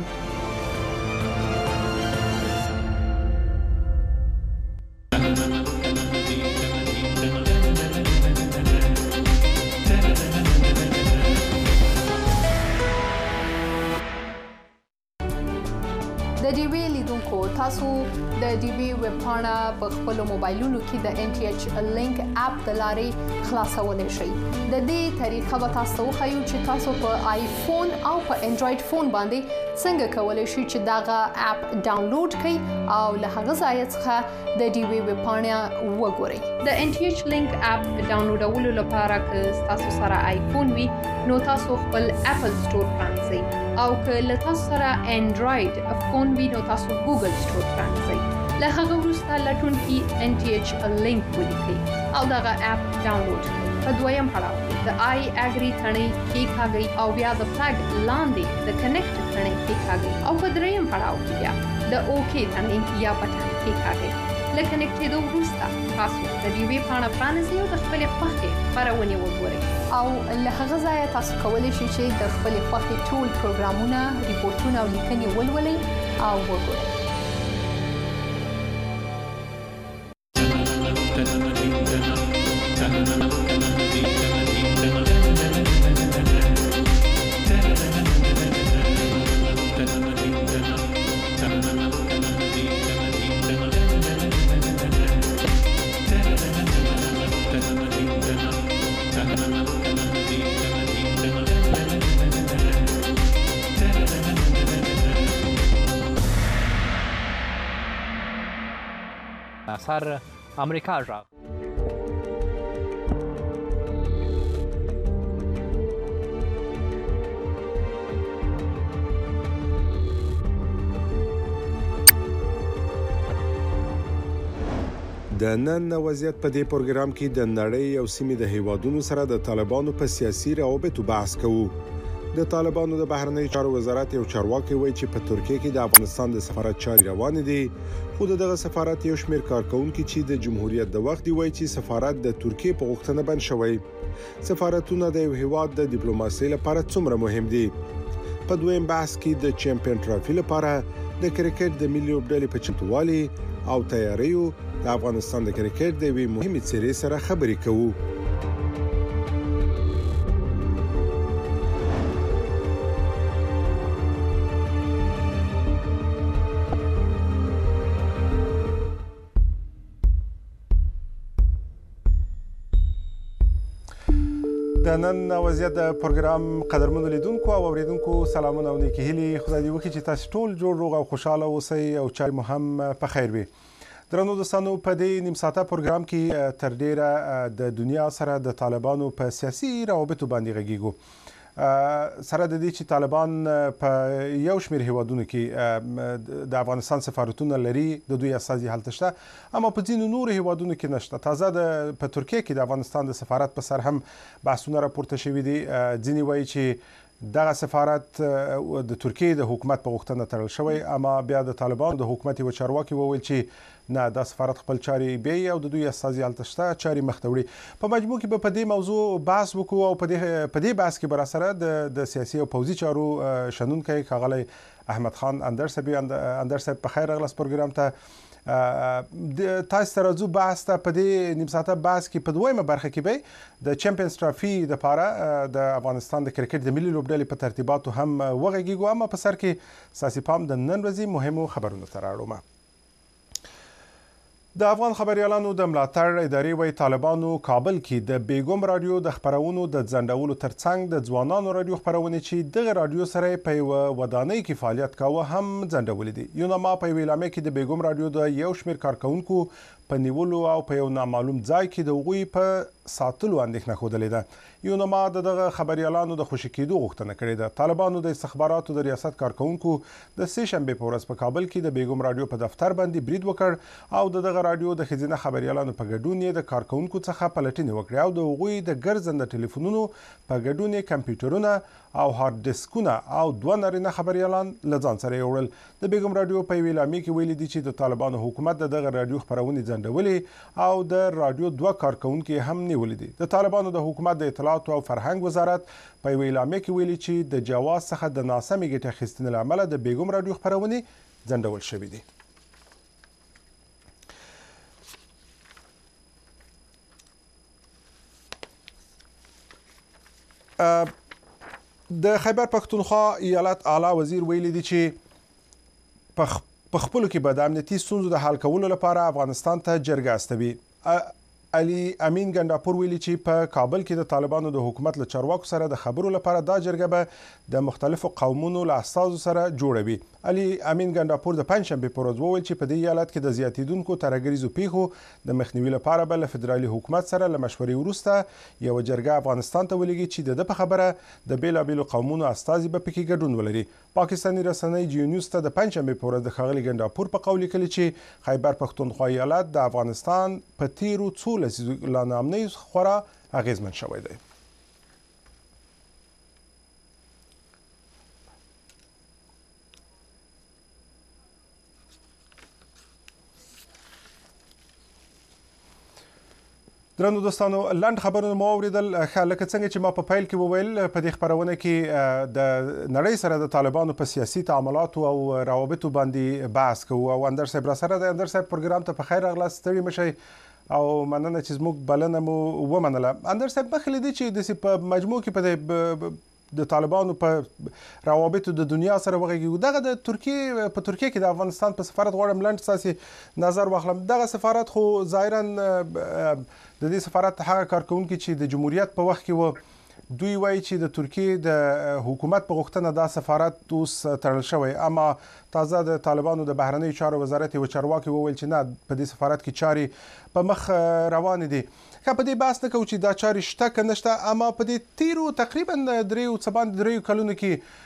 د ډي وی لیدونکو تاسو د ډي وی ویب پاڼه په خپل موبایلونو کې د ان ټي ایچ لینک اپ د لارې خلاصولای شئ د دې طریقه به تاسو خو چې تاسو په آیفون او په انډراید فون باندې څنګه کولای شئ چې داغه اپ ډاونلوډ کړئ او له هغه ځای څخه د ډي وی ویب پاڼه وګورئ د ان ټي ایچ لینک اپ ډاونلوډولو لپاره که تاسو سره آیفون وي نو تاسو خپل اپل سٹور پرانځئ او که له تاسو سره انډراید فون وي نو تاسو ګوګل سٹور پرانځئ له هغه وروسته لټون کې ان ټي ایچ لینک ولیکئ او دغه اپ ډاونلوډ کړئ په دویم پړاو د آی اګری ثنې کېکاږئ او بیا د فلګ لاندې د کنیکټ ثنې کېکاږئ او په دریم پړاو کې بیا د اوکې ثنې یا بټن کېکاږئ له کنیکټ کېدو وروسته تاسو د ډي وی پاڼه پرانیزئ او د خپلې خوښې خپرونې وګورئ او له هغه ځایه تاسو کولی شئ چې د خپلې خوښې ټول پروګرامونه ریپورتونه او لیکنې ولولئ او وګورئ اثر امریکا را د نن وضعیت په دې پروګرام کې د نړۍ او سیمې د هیوادونو سره د طالبانو په سیاسي روابطو بحث کوو. د طالبانو د بهرنی چارو وزارت یو چارواکي وایي چې په ترکیه کې د افغانستان د سفارت چارې روان دي، خو دغه سفارت یو شمېر کارکونکو چې د جمهوریت د وخت دی وایي چې سفارت د ترکیه په غوښتنه بند شوی. سفارتونه د یو هیواد د ډیپلوماسۍ لپاره څومره مهم دي؟ په دویم بحث کې د چمپیون ټرافي لپاره د کرکټ د ملي لوبډلې په چمتووالي او تیاریو د افغانستان د کرکټ د وی مهمه سری سره خبرې کوو. د نن وضعیت د پروګرام قدرمنو لیدونکو او اوریدونکو سلامونه او نیکی هیلي. خدای دې وکړي چې تاسو ټول جوړ روغ او خوشاله اوسئ او چای مو هم په خیر وي. درنو دوستانو، په دې نیم ساعته پروګرام کې تر ډیره د دنیا سره د طالبانو په سیاسي روابطو باندې غږیږو. سره د دې چې طالبان په یو شمېر هیوادونو کې د افغانستان سفارتونه لري، د دوی استازي هلته شته، اما په ځینو نورو هیوادونو کې نشته. تازه د په ترکیه کې د افغانستان د سفارت په سر هم بحثونه راپورته شوي دي. ځینې وایي چې دغه سفارت د ترکیه د حکومت په غوښتنه تړل شوی، اما بیا د طالبانو د حکومت یو چارواکي وویل چې نه، دا سفارت خپل چارې بیايي او د دوی استازي هلته شته، چارې مخ ته وړي. په مجموع کې به په دې موضوع بحث وکړو او په دې په دې بحث کې به راسره د سیاسي او پوځي چارو شنونکی ښاغلی احمد خان اندرسبي. اندرسب په خیر راغلاست پروګرام ته. تاسو سره زو بحث ته په دې نیم ساعته بحث کې په دویمه برخه کې به د چمپیونز ټرافي د پاره د افغانستان د کرکټ د ملي لوبډلې په ترتیباتو هم وغږیږو، اما په سر کې ساسي پام د نن ورځې مهمو خبرونو ته راوړم. د افغان خبريالانو د ملاتړ ادارې وایي طالبانو کابل کې د بیګم رادیو د خبرونو د ځنډولو ترڅنګ د ځوانانو رادیو خبرونه چې دغه رادیو سره په یو ودانۍ کې فعالیت کاوه هم ځنډولې دي. یو نامه په ویلامه کې د بیګم رادیو د یو شمېر کارکونکو په نیولو او په یو نامعلوم ځای کې د هغوی په ساتلو اندېښنه ښودلې ده. یو نامه د دغه خبريالانو د خوشي کېدو غوښتنه کړې ده. طالبانو د استخباراتو د ریاست کارکونکو د سه شنبه په ورځ په کابل کې د بیګم رادیو په دفتر باندې برید وکړ او د دغه رادیو د خزینه خبريالانو په ګډون یې د کارکونکو څخه پلټنې وکړې او د هغوی د ګرځنده ټلیفونونو په ګډون یې کمپیوټرونه او هارد ډیسکونه او دوه نارینه خبريالان له ځان سره یوړل. د بیګم رادیو په ویلامي کې ویلي دي چې د طالبانو حکومت دغه رادیو خبرونه ځنډولې او د رادیو دوه کارکونکو هم نیولې دي. د طالبانو د حکومت د اطلاعات او فرهنګ وزارت په ویلامي کې ویلي چې د جواز څخه د ناسمې ګټې اخیستنې له امله د بیګم رادیو خبرونه ځنډول شوې دي. د خیبر پښتونخوا ایالت اعلی وزیر ویلي دی چې په خپل کې به د امنیتي ستونزو د حل کولو لپاره افغانستان ته جرګه استوي. علي امین ګنداپور ویلي چې په کابل کې د طالبانو د حکومت له چارواکو سره د خبرو لپاره دا جرګه به د مختلفو قومونو له استازو سره جوړوي. علي امین ګنداپور د پنځشنبه په ورځ وویل چې په دې ایالت کې د زیاتیدونکو ترهګریزو پیښو د مخنیوي لپاره به له فدرالي حکومت سره له مشورې وروسته یو جرګه افغانستان ته ولېږي چې د په خبره د بیلابېلو قومونو استازي به پکې ګډون ولري. پاکستاني رسنۍ جیو نیوز ته د پنځشنبه په ورځ د ښاغلي ګنداپور په قول لیکلي چې خیبر پښتونخوا ایالت د افغانستان په تیرو څو لسیزو لا نامنۍ خورا اغیزمن شوی دی. درنو دوستانو، لاند خبرونه مو اوریدل. لکه څنګه چې ما په پیل کې وویل، په دې خبرونه کې د نړۍ سره د طالبانو په سیاسي تعاملاتو او روابطو باندې بحث کوو او اندر صاحب را سره د اندر صاحب پروګرام ته په خیر راغلاست. ستړي مشئ او مننه چې زموږ بلنه مو ومنله. اندر صاحب مخلي دي چې د په مجموع کې په د طالبانو په روابطو د دنیا سره وغږیږو. دغه د ترکیه په ترکیه کې د افغانستان په سفارت غواړم لاند ساسي نظر واخلم. دغه سفارت خو ظاهرا د دې سفارت هغه کارکونکي چې د جمهوریت په وخت کې و دوی وایي چې د ترکیې د حکومت په غوښتنه دا سفارت اوس تړل شوی، اما تازه د طالبانو د بهرنیو چارو وزارت یو چارواکي وویل چې نه، په دې سفارت کې چارې په مخ روانې دي. که په دې بحث نه کوو چې دا چارې شته که نشته، اما په دې تیرو تقریبا دریو څه باندې دریو کلونو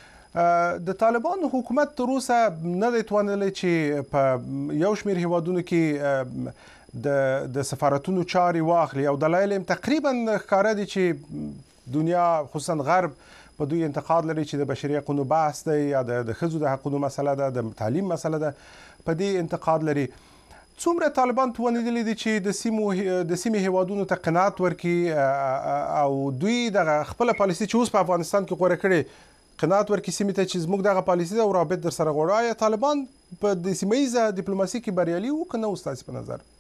کې د طالبانو حکومت تر اوسه نه دی توانلی چې په یو شمېر هیوادونو کې د د سفارتونو چارې واخلي، او دلایل هم تقریبا ښکاره دي چې دنیا خصوصا غرب په دوی انتقاد لري چې د بشري حقوقو بحث دی یا د ښځو د حقوقو مسله ده، د تعلیم مسله ده، په دې انتقاد لري. څومره طالبان توانیدلی دي چې د سیمو د سیمې هیوادونو ته قناعت ورکړي او دوی دغه خپله پالیسي چې اوس په افغانستان کې غوره کړې قناعت ورکړي سیمې ته چې زموږ دغه پالیسي ده او رابط در سره غواړو؟ آیا طالبان په د سیمه ییزه ډیپلوماسي کې بریالي وو که نه وو ستاسې په نظر؟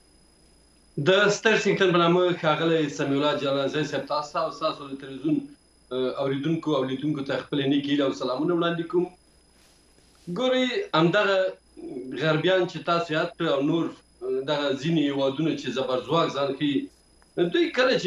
د سترسینګټن په نامه ښاغلی سمیع الله جلالزی صاحب، تاسو ته او ستاسو د تلویزیون اوریدونکو او لیدونکو ته خپلې نیکې هیلې او سلامونه وړاندې کوم. ګورئ، همدغه غربیان چې تاسو یاد کړئ او نور دغه ځینې هیوادونه چې زبرځواک ځان ښیي، دوی کله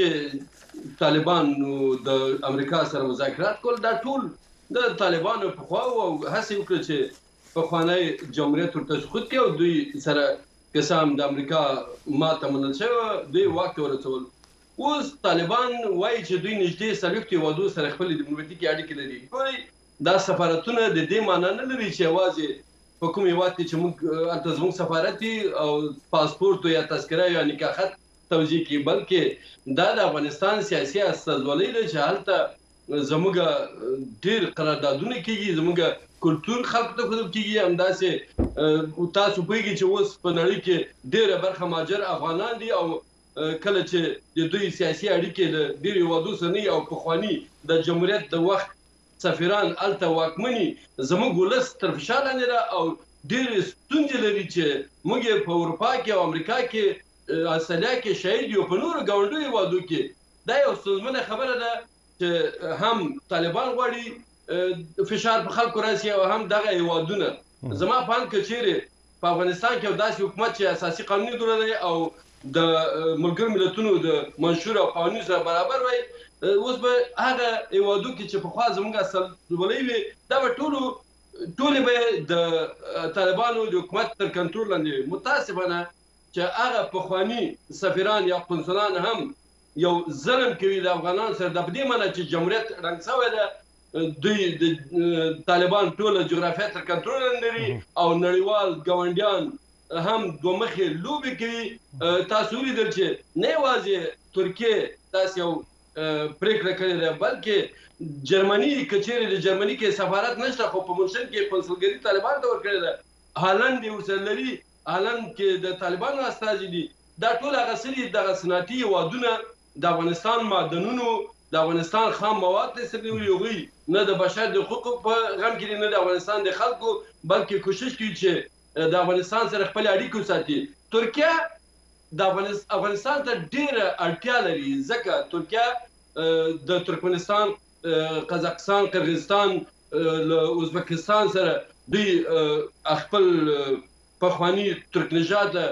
چې طالبانو د امریکا سره مذاکرات کول، دا ټول د طالبانو پخوا و او هڅې وکړه چې پخوانی جمهوریت ورته سقوط کړي او دوی سره قسم د امریکا ماته منل شوی، دوی واک ته ورسول. اوس طالبان وایي چې دوی نږدې څلوېښتو هیوادو سره خپلې ډیپلوماتیکې اړیکې لري. ګورئ، دا سفارتونه د دې معنا نه لري چې یوازې په کوم هیواد کې چې موږ هلته زموږ سفارت وي او پاسپورټ یا تذکره یا نکاح خط توجیه کړي، بلکې دا د افغانستان سیاسي استازولۍ ده چې هلته زموږ ډېر قراردادونه کېږي، زموږ کلتور خلکو ته ښودل کېږي. همداسې تاسو پوهېږئ چې اوس په نړۍ کې ډېره برخه مهاجر افغانان دي او کله چې د دوی سیاسي اړیکې له ډېرو هیوادو سره نه وي او پخواني د جمهوریت د وخت سفیران هلته واکمني، زموږ ولس تر فشار لاندې ده او ډېرې ستونزې لري چې موږ یې په اروپا کې او امریکا کې، استرالیا کې شاهد یو، په نورو ګاونډیو هیوادو کې. دا یو ستونزمنه خبره ده چې هم طالبان غواړي فشار په خلکو راسي او هم دغه هیوادونه. زما په اند که چیرې په افغانستان کې یو داسې حکومت چې اساسي قانوني دوره دی او د ملګرو ملتونو د منشور او قوانینو سره برابر وای، اوس به هغه هیوادو کې چې پخوا زموږ استازولۍ وي، دا به ټولو ټولې به د طالبانو د حکومت تر کنټرول لاندې وي. متاسفانه چې هغه پخواني سفیران یا قنصلان هم یو ظلم کوي د افغانانو سره، د په دې معنی چې جمهوریت ړنګ شوی ده، دوی د طالبان ټوله جغرافیه تر کنټرول لاندې لري او نړیوال ګاونډیان هم دوه مخې لوبې کوي. تاسو ولیدل چې نه یوازې ترکیې داسې یو پرېکړه کړې ده، بلکې جرمني که چیرې د جرمني کې سفارت نشته خو په منشن کې قونسلګري طالبان ته ورکړې ده، هالند یې ورسره لري، هالند کې د طالبانو استازي دي. دا ټول هغه څه دي دغه صنعتي هیوادونه د افغانستان معدنونو، د افغانستان خام مواد ته سرنیولي، هغوی نه د بشر د حقوقو په غم کې دي نه د افغانستان د خلکو، بلکې کوشش کوي چې د افغانستان سره خپل اړیکې وساتي. ترکیه د افغانستان ته ډېره اړتیا لري، ځکه ترکیه د ترکمنستان، قزاقستان، قرغیزستان، ازبکستان سره دوی خپل پخواني ترک نژاد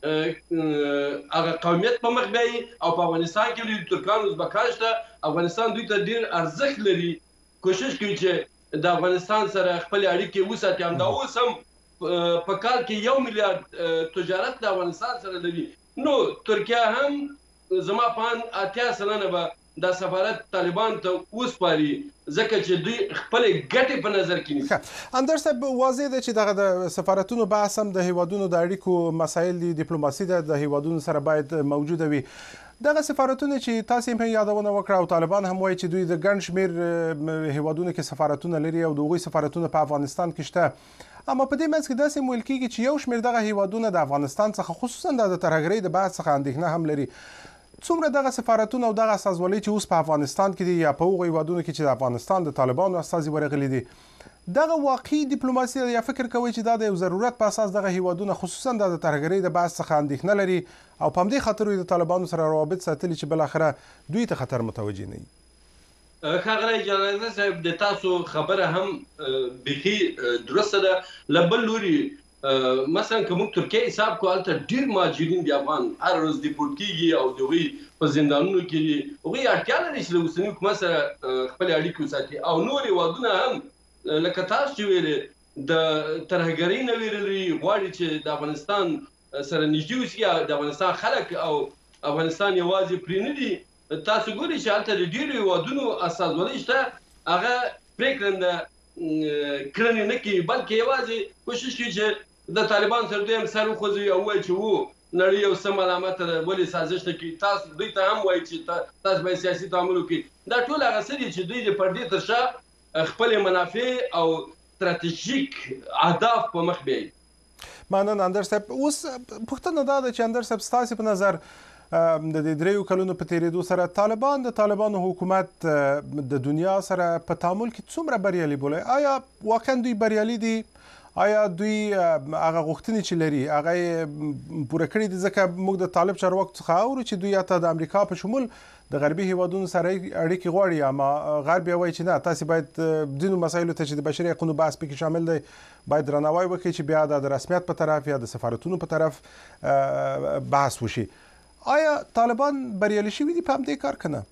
هغه قومیت په مخ بیایي او په افغانستان کې دوی ترکان ازبکان شته، افغانستان دوی ته ډېر ارزښت لري، کوشش کوي چې د افغانستان سره خپلې اړیکې وساتي. همدا اوس هم په کال کې یو میلیارډ تجارت د افغانستان سره لري. نو ترکیه هم زما په اند اتیا سلنه به دا سفارت طالبان ته وسپاري، ځکه چې دوی خپلې ګټې په نظر کې نیسي. اندر صاحب، واضح ده چې دغه د سفارتونو بحث هم د هیوادونو د اړیکو مسایل دي، ډیپلوماسي ده د هیوادونو سره باید موجوده وي. دغه سفارتونه چې تاسو هم یادونه وکړه او طالبان هم وایي چې دوی د ګڼ شمېر هیوادونو کې سفارتونه لري او د هغوی سفارتونه په افغانستان کې شته، اما په دې منځ کې داسې ویل کېږي چې یو شمېر دغه هیوادونه د افغانستان څخه خصوصا د ترهګرۍ د بحث څخه اندېښنه هم لري. څومره دغه سفارتونه او دغه استازولۍ چې اوس په افغانستان کې دي یا په هغو هیوادونو کې چې د افغانستان د طالبانو استازي ورغلي دي، دغه واقعي ډیپلوماسي یا فکر کوئ چې دا د یو ضرورت په اساس دغه هیوادونه خصوصا د ترهګرۍ د بحث څخه اندېښنه لري او په همدې خاطر د طالبانو سره روابط ساتلي چې بالاخره دوی ته خطر متوجه نه وي؟ ښاغلی جلالزی صاحب، د تاسو خبره هم بیخي درسته ده. له بل لوري مثلا که موږ ترکیه حساب کوو هلته ډېر مهاجرین دي افغان هر ورځ دیپورت کېږي او د هغوی په زندانونو کې هغوی اړتیا لري چې له اوسني حکومت سره خپلې اړیکې وساتي او نور هېوادونه هم لکه تاسو چې ویلې د ترهګرۍ نه ویرلي غواړي چې د افغانستان سره نږدې اوسي د افغانستان خلک او افغانستان یوازې پرې نه دي تاسو ګورئ چې هلته د ډېرو هېوادونو استازولۍ شته هغه پرېکړنده کړنې نه کوي بلکې یوازې کوشش کوي چې د طالبان سره دوی هم سر وخوځوي او ووایي چې و نړۍ یو څه ملامته ده ولې سازش نه کوي تاسو دوی ته هم وایي چې تاسو باید سیاسي تعامل وکړي دا ټول هغه څه دي چې دوی د پردې تر شا خپلې منافع او ستراتیژیک اهداف په مخ بیایي. مننه اندر صاحب. اوس پوښتنه دا ده چې اندر صاحب ستاسو په نظر د دې دریو کلونو په تیریدو سره طالبان د طالبانو حکومت د دنیا سره په تعامل کې څومره بریالي بولي؟ آیا واقعا دوی بریالي دي؟ آیا دوی هغه غوښتنې چې لري هغه پوره کړي دي؟ ځکه موږ د طالب چارواکو څخه اورو چې دوی حتی د امریکا په شمول د غربي هیوادونو سره اړیکې غواړي اما غرب یې وایي چې نه تاسو باید ځینو مسایلو ته چې د بشري حقوقو بحث پکې شامل دی باید درناوی وکړي چې بیا د رسمیت په طرف یا د سفارتونو په طرف بحث وشي. آیا طالبان بریالي شوي دي په همدې کار که نه؟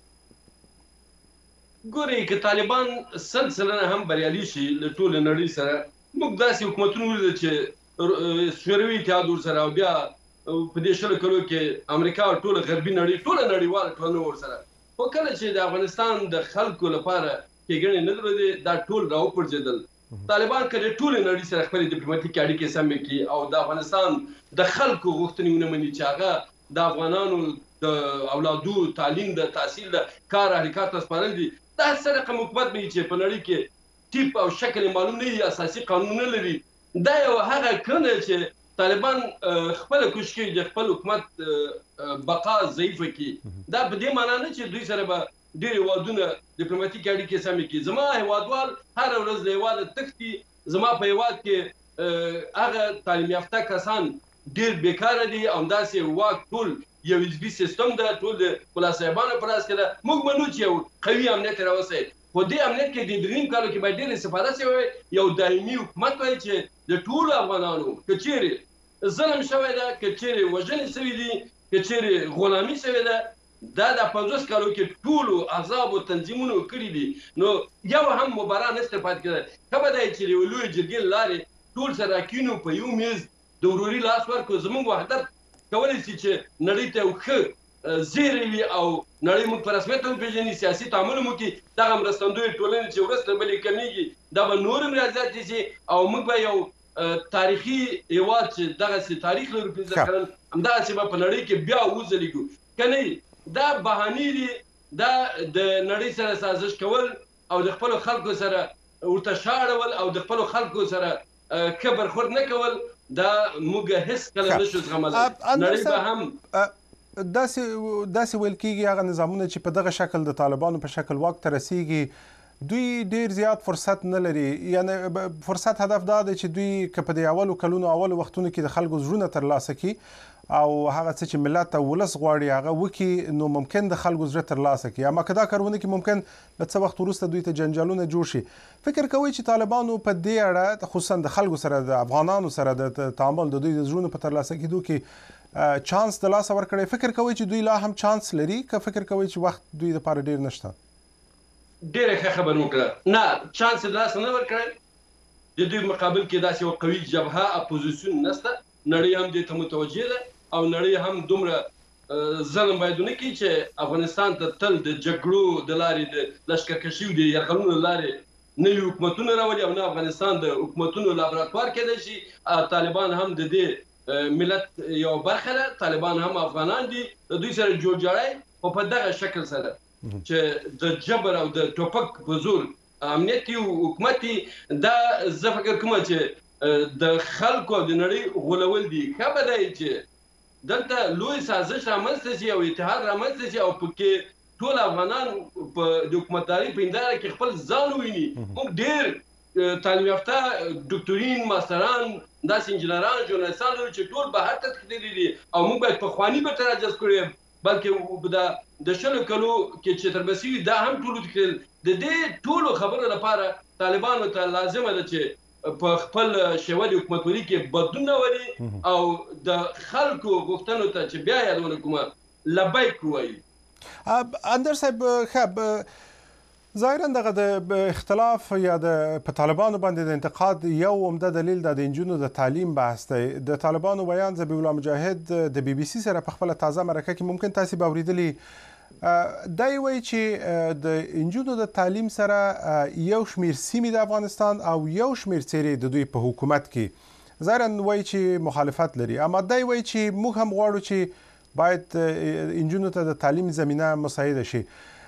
ګورئ که طالبان سل سلنه هم بریالي شي له ټولې نړۍ سره موږ داسې حکومتونه ولیدل چې شوروي اتحاد ورسره او بیا په دې شلو کلو کې امریکا او ټوله غربي نړۍ ټوله نړیواله ټولنه ورسره خو کله چې د افغانستان د خلکو لپاره ښېګڼې نه درلودې دا ټول راوپرځېدل. طالبان که د ټولې نړۍ سره خپلې ډیپلوماټیکې اړیکې سمې کړي او د افغانستان د خلکو غوښتنې ونه مني چې هغه د افغانانو د اولادو تعلیم د تحصیل د کار حرکات ته سپارل دي دا څه رقم حکومت به چې په نړۍ کې ټیپ او شکل معلوم نه وي اساسي قانون نه لري دا یو هغه کړنه چې طالبان خپل کوشش کوي د خپل حکومت بقا ضعیفه کړي دا په دې معنی نه چې دوی سره به ډېر هېوادونه ډیپلوماټیکې اړیکې سمې کړي. زما هېوادوال هره ورځ له هېواده تښتي زما په هېواد کې هغه تعلیم یافته کسان ډېر بیکاره دي او همداسې واک ټول یو حزبي سیستم ده ټول د ملا صاحبانو په لاس کې ده. موږ منو چې یو قوي امنیت راوسئ خو دې امنیت کې د درېیم کالو کې باید ډېرې استفاده شوې وي یو دایمي حکومت وای چې د ټولو افغانانو که چیرې ظلم شوی ده که چیرې وژنې شوي دي که چیرې غلامي شوې ده دا د پنځوس کالو کې ټولو احزابو تنظیمونو کړي دي نو یو هم مباراه نشته پاتې کېدی. ښه به دی چې د یوې لویې جرګې له لارې ټول سره کینو په یو میز د وروري لاس ورکړو زموږ وحدت کولی شي چې نړۍ ته یو ښه زیری وي او نړۍ موږ په رسمیت وپېژني سیاسي تعامل مو وکړي دغه مرستندویې ټولنې چې ورځ تر بلې کمیږي دا به نور هم رازیاتې شي او موږ به یو تاریخي هېواد چې دغسې تاریخ لرو پنځه کلن همدغسې به په نړۍ کې بیا وځلیږو که نه دا بهانې دي دا د نړۍ سره سازش کول او د خپلو خلکو سره ورته شاړول او د خپلو خلکو سره ښه برخورد نه کول دا موږ هیڅ کله نشو زغملی. نړۍ به هم داسې ویل کېږي هغه نظامونه چې په دغه شکل د طالبانو په شکل واک ته رسیږي دوی ډیر زیات فرصت نه لري یعنی فرصت هدف دا دی چې دوی که په د اولو کلونو اولو وختونو کې د خلکو زړونه ترلاسه کړي او هغه څه چې ملت او ولس غواړي هغه وکړي نو ممکن د خلکو زړه ترلاسه کړي اما که دا کارونه کې ممکن له څه وخت وروسته دوی ته جنجالونه جوړ شي. فکر کوئ چې طالبانو په دې اړه خصوصا د خلکو سره د افغانانو سره د تعامل د دوی د زړونو په ترلاسه کېدو کې چانس د لاسه ورکړی؟ فکر کوئ چې دوی لا هم چانس لري که فکر کوئ چې وخت دوی لپاره ډیر نشته؟ ډېره ښه خبره وکړه نه چانس یې د لاسه نه ورکړی د دوی مقابل کې داسې یو قوي جبهه اپوزیسیون نشته نړۍ هم دې ته متوجه ده او نړۍ هم دومره ظلم باید ونه کړي چې افغانستان ته تل د جګړو د لارې د لښکرکشي د یرغلونو له لارې نوي حکومتونه راولي او نه افغانستان د حکومتونو لابراتوار کېدای شي. طالبان هم د دې ملت یو برخه ده طالبان هم افغانان دي د دوی سره جوړجاړی خو په دغه شکل سره چې د جبر او د ټوپک په زور امنیتي حکومتي دا زه فکر کوم چې د خلکو د نړۍ غولول دي. ښه به دی چې دلته لوی سازش رامنځته شي او اتحاد رامنځته شي او پکې ټول افغانان په د حکومتداري په هنداره کې خپل ځان وویني. موږ ډېر تعلیم یافته ډاکټرین ماستران داسې انجینران ژورنالستان لرو چې ټول بهر ته تښتېدلي دي او موږ باید پخواني به تراجس کړو بلکې د شلو کلو کې چې تربسي دا هم ټولو تکرل د دې ټولو خبرو لپاره طالبانو ته لازمه ده چې په خپل شیوه د حکومتولي کې بدلون راولي او د خلکو غوښتنو ته چې بیا یادونه کومه لبیک وایي. اندر صاحب خب ظاهرا دغه د اختلاف یا د په طالبانو باندې د انتقاد یو عمده دلیل د انجونو د تعلیم بحث دی. د طالبانو بیان ذبیح الله مجاهد د بي بي سي سره په خپل تازه مرکه کې ممکن تاسو به اوریدلی دی وایي چې د انجونو د تعلیم سره یو شمیر سیمې د افغانستان او یو شمیر څیرې د دوی په حکومت کې ظاهرا وایي چې مخالفت لري، اما دی وایي چې موږ هم غواړو چې باید انجونو ته د تعلیم زمینه مساعده شي.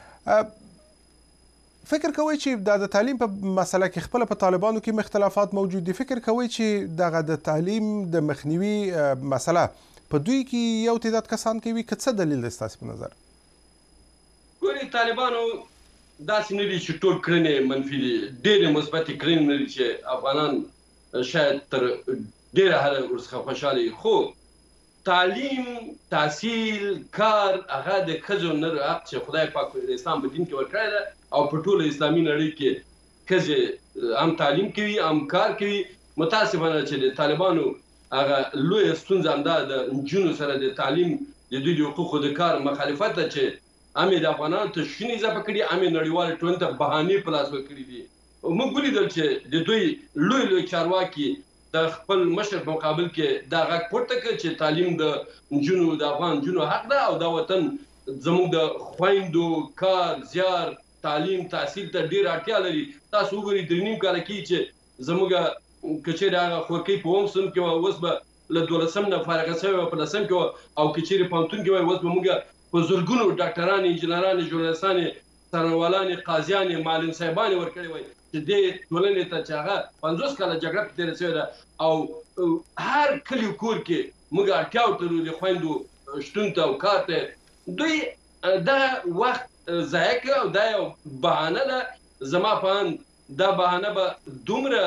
فکر کوئ چې د تعلیم په مسله کې خپل په طالبانو کې اختلافات موجود دي؟ فکر کوئ چې دغه د تعلیم د مخنیوي مسله په دوی کې یو تعداد کسان کوي؟ که څه دلیل دی ستاسو په نظر؟ ګورئ طالبانو داسې نه دي چې ټول کړنې منفي دي، ډېرې مثبتې کړنې لري چې افغانان شاید تر ډېره حده ورڅخه خوشحاله وي، خو تعلیم، تحصیل، کار هغه د ښځو نر حق چې خدای پاک د اسلام په دین کې ورکړی ده او په ټوله اسلامي نړۍ کې ښځې هم تعلیم کوي هم کار کوي. متاسفانه چې د طالبانو هغه لویه ستونزه همدا د نجونو سره د تعلیم د دوی د حقوقو د کار مخالفت ده چې هم یې د افغانانو ته شونې اضافه کړي، هم یې نړیوالې ټولنې ته بهانې په لاس ورکړي دي. موږ ولیدل چې د دوی لوی لوی چارواکي د خپل مشر په مقابل کې دا غږ پورته کړ چې تعلیم د نجونو د افغان نجونو حق ده او دا وطن زموږ د خویندو کار زیار تعلیم تحصیل ته ډیر اړتیا لري. تاسو وګورئ درې نیم کاله کې چې زموږ کچېرې هغه خورکۍ په اووم صنف کې وه، اوس به له دولسم نه فارغه شوې وه، په لسم کې وه، او کچېرې پوهنتون کې وای اوس به موږ په زرګونو ډاکټرانې، انجینرانې، ژورنالستانې، څارنوالانې، قاضیانې، معلم صاحبانې ورکړې وای چې دې ټولنې ته چې هغه پنځوس کاله جګړه په تېره شوې ده او هر کلي کور کې موږ اړتیا ورته د خویندو شتون ته او کار ته. دوی دا وخت ضایع کړ او دا یو بهانه ده. زما په اند دا بهانه به دومره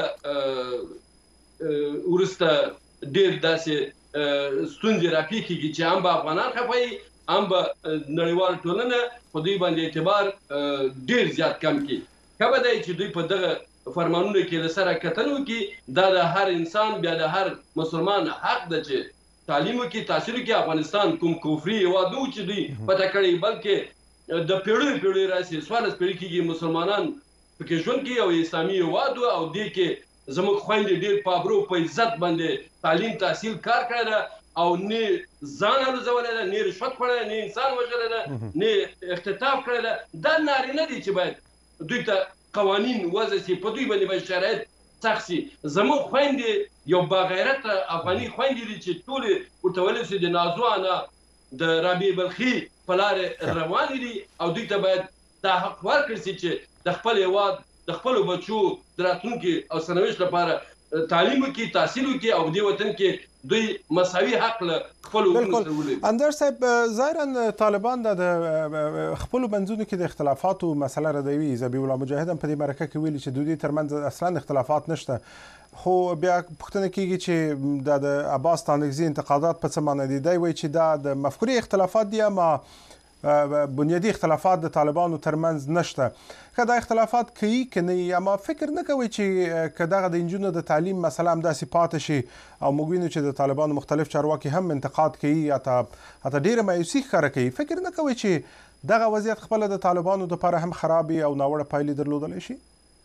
وروسته ډېر داسې ستونزې راپېښېږي چې هم به افغانان خفه وي، هم به نړیواله ټولنه په دوی باندې اعتبار ډېر زیات کم کړي. ښه به دی چې دوی په دغه فرمانونو کې له سره کتنه وکړي. دا د هر انسان بیا د هر مسلمان حق ده چې تعلیم وکړي، تحصیل وکړي. افغانستان کوم کفري هېواد نه و چې دوی پته کړی، بلکې د پیړیو پیړیو راسې څوارلس پیړۍ کېږي مسلمانان پکې ژوند کوي او اسلامي هېواد و او دې کې زموږ خویندې ډېر په ابرو په عزت باندې تعلیم تحصیل کار کړی ده او نه ځان الوزولی ده، نه رشوت خوړی ده، نه انسان وژلی ده، نه اختطاف کړی ده. دا نارینه دي چې باید دوی ته قوانین وضع سي، په دوی باندې باید شرایط سخت سي. زموږ خویندې یو باغیرته افغاني خویندې دي چې ټولې ورته ویلی سي د نازو انا د رابعې بلخي په لارې روانې دي او دوی ته باید دا حق ورکړل سي چې د خپل هېواد د خپلو بچو د راتلونکي او سرنوشت لپاره تعلیم وکړي، تحصیل وکړي او دې وطن کې دوی مساوي حق له خپلو وګړو سره ولري. اندر صاحب ظاهرا طالبان د خپلو منځونو کې د اختلافاتو مسله ردوي. ذبیح الله مجاهد هم په دې مرکه کې ویلي چې د دوی ترمنځ اصلا اختلافات نشته، خو بیا پوښتنه کېږي چې د عباس ستانکزي انتقادات په څه معنی دي؟ دی وایي چې دا د مفکورې اختلافات دي اما بنیادی اختلافات د طالبانو ترمنځ نشته. که دا اختلافات کوي که نه، اما فکر نه کوي چې که دغه د نجونو د تعلیم مسله همداسې پاتې شي او موږ وینو چې د طالبانو مختلف چارواکي هم انتقاد کوي یا حتی ډېره مایوسي ښکاره کوي، فکر نه کوي چې دغه وضعیت خپله د طالبانو دپاره هم خراب او ناوړه پایلې درلودلی شي؟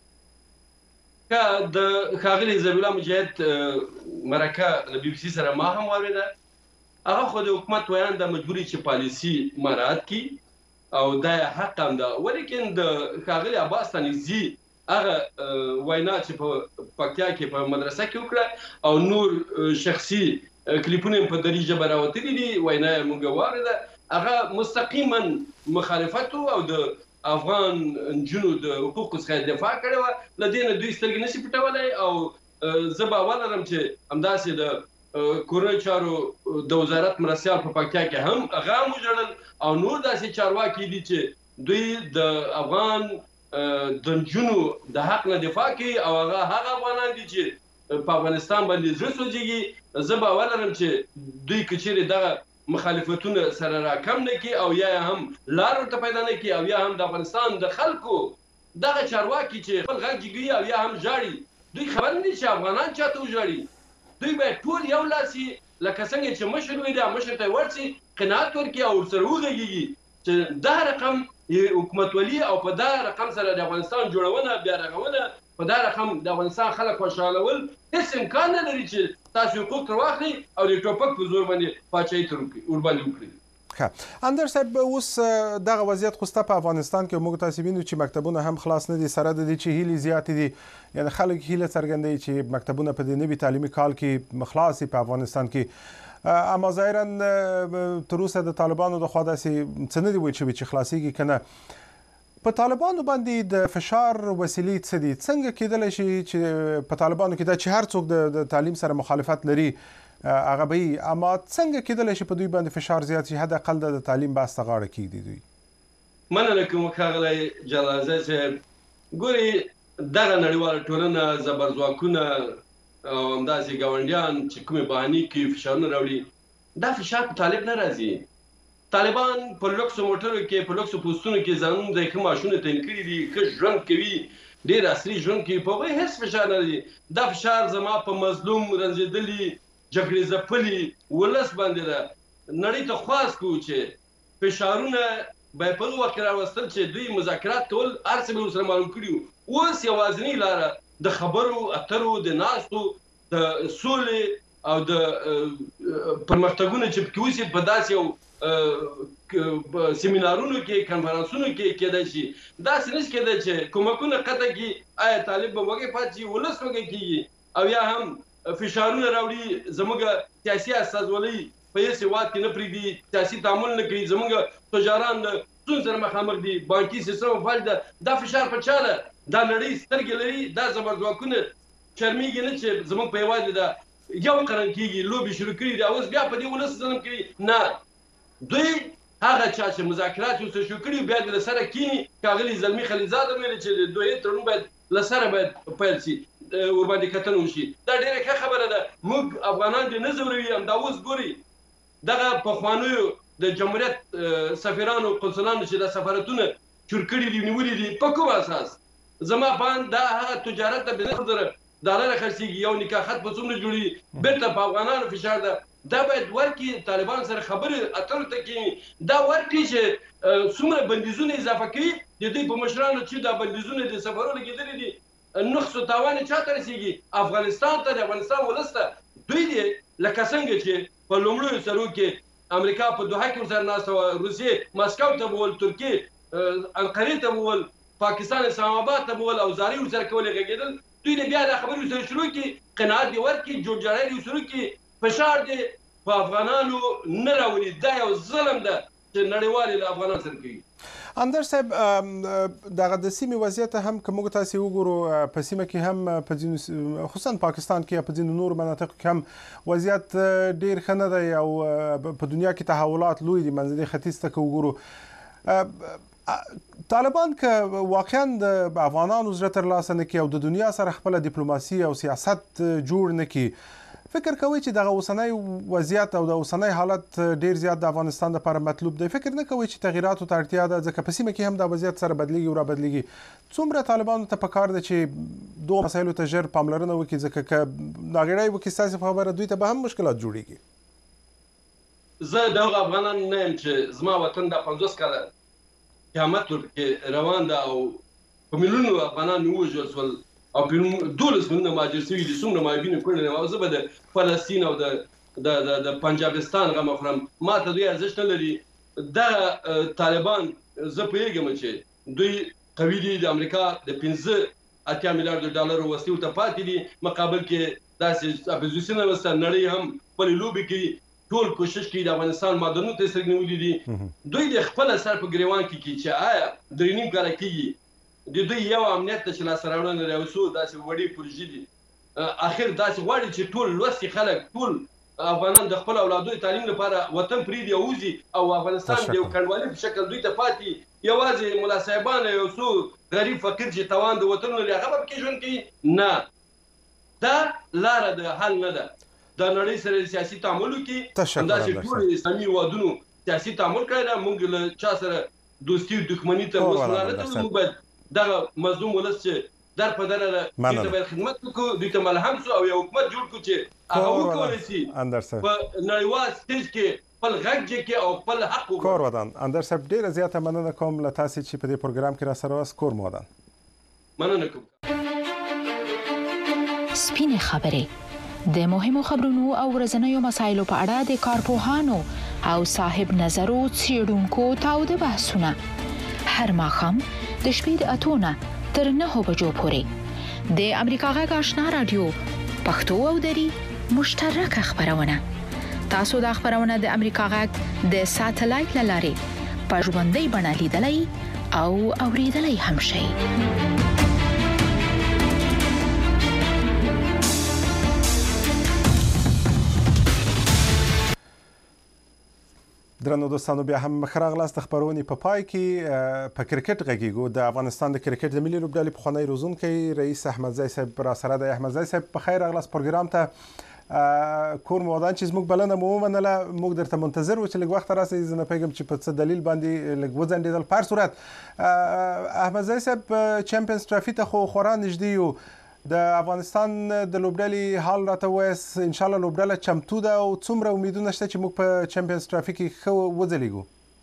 که د ښاغلي ذبیح الله مجاهد مرکه له بي بي سي سره ما هم واورېده، هغه خو د حکومت ویان د مجبوري چې پالیسي مراعات کړي او دا حق هم ده. ولیکن د ښاغلي عباس ستانکزي هغه وینا چې په پکتیا کې په مدرسه کې وکړه او نور شخصي کلیپونه په دري ژبه راوتلي دي، وینا یې موږ واورېده، هغه مستقیما مخالفت او د افغان نجونو د حقوقو څخه دفاع کړې وه. له دې نه دوی سترګې نشي پټولی او زه باور لرم چې همداسې د کورنیو چارو د وزارت مرستیال په پکتیا کې هم هغه هم وژړل او نور داسې چارواکي دي چې دوی د افغان د نجونو د حق نه دفاع کوي او هغه هغه افغانان دي چې په افغانستان باندې زړه سوځېږي. زه باور لرم چې دوی که چیرې دغه مخالفتونه سره راکم نه کړي او یا هم لار ورته پیدا نه کړي او یا هم د افغانستان د خلکو دغه چارواکي چې خپل غږ جګوي او یا هم ژاړي دوی خبر نه دي چې افغانان چاته وژاړي. دوی باید ټول یو لاسي لکه څنګه چې مشر وي دا مشر ته ورسي قناعت ورکړي او ورسره وغږیږي چې دا رقم حکومتولي او په دا رقم سره د افغانستان جوړونه بیا رغونه په دا رقم د افغانستان خلک خوشحالول هیڅ امکان نه لري چې تاسو حقوق تر واخلي او د ټوپک په زور باندې پاچاهي تر ورباندې وکړي. ښه اندر صاحب اوس دغه وضعیت خو ستا په افغانستان کې موږ تاسو وینو چې مکتبونه هم خلاص نه دي سره د دې چې هیلې زیاتې دي یعنی خلک هیله څرګندوي چې مکتبونه په دې نوي تعلیمي کال کې خلاص په افغانستان کې اما ظاهرا تر اوسه د طالبانو د خوا داسې څه نه دي ویل شوي چې خلاصېږي که نه. په طالبانو باندې د فشار وسیلې څه دي؟ څنګه کېدلی شي چې په طالبانو کې دا چې هر څوک د تعلیم سره مخالفت لري هغه به وي، اما څنګه کېدلی شي په دوی باندې فشار زیات شي حد اقل د تعلیم بحث ته غاړه کېږدي دوی؟ مننه کوم ښاغلی جلالزی صاحب. ګورې دغه نړیواله ټولنه زبرځواکونه او همداسې ګاونډیان چې کومې بهانې کوي فشارونه راوړي دا فشار په طالب نه راځي. طالبان په لوکسو موټرو کې په لوکسو پوستونو کې ځانونه د ښه معاشونه تعیین کړي دي، ښه ژوند کوي، ډېر عصري ژوند کوي، په هغوی هېڅ فشار نه لري. دا فشار زما په مظلوم رنځېدلي جګړې ځپلي ولس باندې ده. نړۍ ته خواست کوو چې فشارونه باید په هغه وخت کې راوستل چې دوی مذاکرات کول هر څه به ورسره معلوم کړي وو. اوس یوازینۍ لاره د خبرو اترو د ناستو د سولې او د پرمختګونو چې پکې اوسي په داسې یو سیمینارونو کې کنفرانسونو کې کېدای شي. داسې نشي کېدای چې کومکونه قطع کړي آیا طالب به وږی پاتې شي ولس وږی کېږي او یا هم فشارونه راوړي زموږ سیاسي استازولۍ په هېڅ هېواد کې نه پرېږدي، سیاسي تعامل نه کوي، زموږ تجاران له ستونزو سره مخامخ دي، بانکي سیستم فلج ده. دا فشار په چا ده؟ دا نړۍ سترګې لري، دا زبرځواکونه شرمېږي نه چې زموږ په هېواد ده یو قرن کېږي لوبې شروع کړي دي، اوس بیا په دې ولس ظلم کوي. نه، دوی هغه چا چې مذاکرات یې ورسره شروع کړي بیا د له سره کښېني. ښاغلي زلمي خلیلزاد هم ویلي چې د دوی تړون باید له سره باید پیل شي، ورباندې کتنه وشي. دا ډېره ښه خبره ده. موږ افغانان دې نه ځوروي. همدا اوس ګورئ دغه پخوانیو د جمهوریت سفیرانو قنصلانو چې دا سفارتونه چور کړي دي نیولي دي په کوم اساس؟ زما باندې دا هغه تجارت ته بېخي زره ډالره خرڅېږي، یو نکاح خط په څومره جوړېږي، بېرته په افغانانو فشار ده. دا باید ورکړي طالبان سره خبرې اترو ته کښېني، دا ورکړي چې څومره بندیزونه اضافه کوي د دوی په مشرانو چې دا بندیزونه د سفرو لګېدلي دي نقص و تاوان یې چا ته رسېږي؟ افغانستان ته، د افغانستان ولس ته. دوی دې لکه څنګه چې په لومړیو سرو کې امریکا په دوحه کې ورسره ناسته وه، روسیې مسکو ته بول، ترکیې انقرې ته بول، پاکستان اسلام آباد ته بول او زارۍ ورسره کولې غږېدل. دوی دې بیا دا خبرې ورسره شروع کړي، قناعت دې ورکړي، جوړجاړی دې شروع کړي، فشار دې په افغانانو نه راولي. دا یو ظلم ده چې نړیوال له افغانانو سره کوي. اندر صاحب دغه د سیمې وضعیت هم که موږ تاسې وګورو په سیمه کې هم په ځینو خصوصا پاکستان کې په ځینو نورو مناطقو کې هم وضعیت ډېر ښه نه دی او په دنیا کې تحولات لوی دي. منځني ختیځ ته که وګورو طالبان که واقعا د افغانانو زړه ترلاسه نه کړي او د دنیا سره خپله ډیپلوماسي او سیاست جوړ نه کړي، فکر کوئ چې دغه اوسنی وضعیت او د اوسنی حالت ډېر زیات د افغانستان لپاره مطلوب دی؟ فکر نه کوئ چې تغییراتو ته اړتیا ده؟ ځکه په سیمه کې هم دا وضعیت سره بدلیږي او را بدلیږي. څومره طالبانو ته پکار ده چې دغو مسایلو ته ژر پاملرنه وکړي؟ ځکه که ناغېړی وکړي ستاسې په خبره دوی ته به هم مشکلات جوړېږي. زه د هغو افغانان نه یم چې زما وطن دا پنځوس کاله قیامت ورپکې روان ده او په میلیونو افغانان ووژل شول او دولس میلیونه مهاجر شوي دي، څومره مایبینې کړي او زه به د فلسطین او د د پنجابستان غم خورم. ما ته دوی ارزښت نه لري. دغه طالبان زه پوهېږم چې دوی قوي دي، د امریکا د پنځه اتیا میلیارډو ډالرو وسلې ورته پاتې دي، مقابل کې داسې اپوزیسیون وسته نړۍ هم خپلې لوبې کوي، ټول کوشش کوي د افغانستان معدنونو ته سترګې نیولي دي. دوی د خپله سر په ګریوان کې کوي چې آیا درې نیم کاله کېږي د دوی یو امنیت ته چې لاسته راوړنه لري او څو داسې وړې پروژې دي. اخر داسې غواړي چې ټول لوستي خلک، ټول افغانان د خپل اولادو د تعلیم لپاره وطن پرېږدي او وځي او افغانستان د یو کنډوالي په شکل دوی ته پاتې. یوازې ملا صاحبان یو څو غریب فقیر چې توان د وطن لري هغه به پکې ژوند کوي. نه، دا لاره د حل نه ده. د نړۍ سره سیاسي تعامل وکړي، همداسې ټول اسلامي هېوادونو سیاسي تعامل کړی ده. موږ له چا سره دوستي دښمني ته اوس نه لرو. موږ باید دغه مظلوم ولس چې در په در د بل خدمت کو د ته ملهم سو او یو حکومت جوړ کو چې هغه وکولای شي په نړیوال سټیج کې خپل غږ کې او خپل حق کور ودان. اندر صاحب ډیره زیاته مننه کوم له تاسو چې په دې پروګرام کې را سره واست. کور مو ودان. مننه کوم. سپین خبرې د مهمو خبرونو او ورځنیو مسایلو په اړه د کارپوهانو او صاحب نظرو څېړونکو تاوده بحثونه هر ماښام د شپې د اتو نه تر نهو بجو پورې د امریکا غږ آشنا رادیو پښتو او دری مشترکه خبرونه. تاسو د خبرونه د امریکا غږ د ساتلایت لارې په ژوندۍ بڼه لیدلای او اوریدلای هم شئ. درنو دوستانو بیا هم مخراغلاست خبرونه په پای کې په کرکټ غږیږو. د افغانستان د کرکټ د ملي لوبډلې پخوانی روزونکي رئیس احمدزی صاحب را سره د احمدزی صاحب په خیر اغلاس پروګرام ته کور مو ودان چې موږ بلنه مو ومنله. موږ درته منتظر و چې لږ وخت راسي. زه نه پیګم چې په څه دلیل باندې لږ وځنډېدل. په هر صورت احمدزی صاحب چمپیونز ټرافي ته خو خورا نږدې یو. د افغانستان د لوبډلې حال راته وایست. ان شاء الله لوبډله چمتو ده او څومره امیدونه شته چې موږ په چمپیونز ټرافي کې ښه وځلیږو؟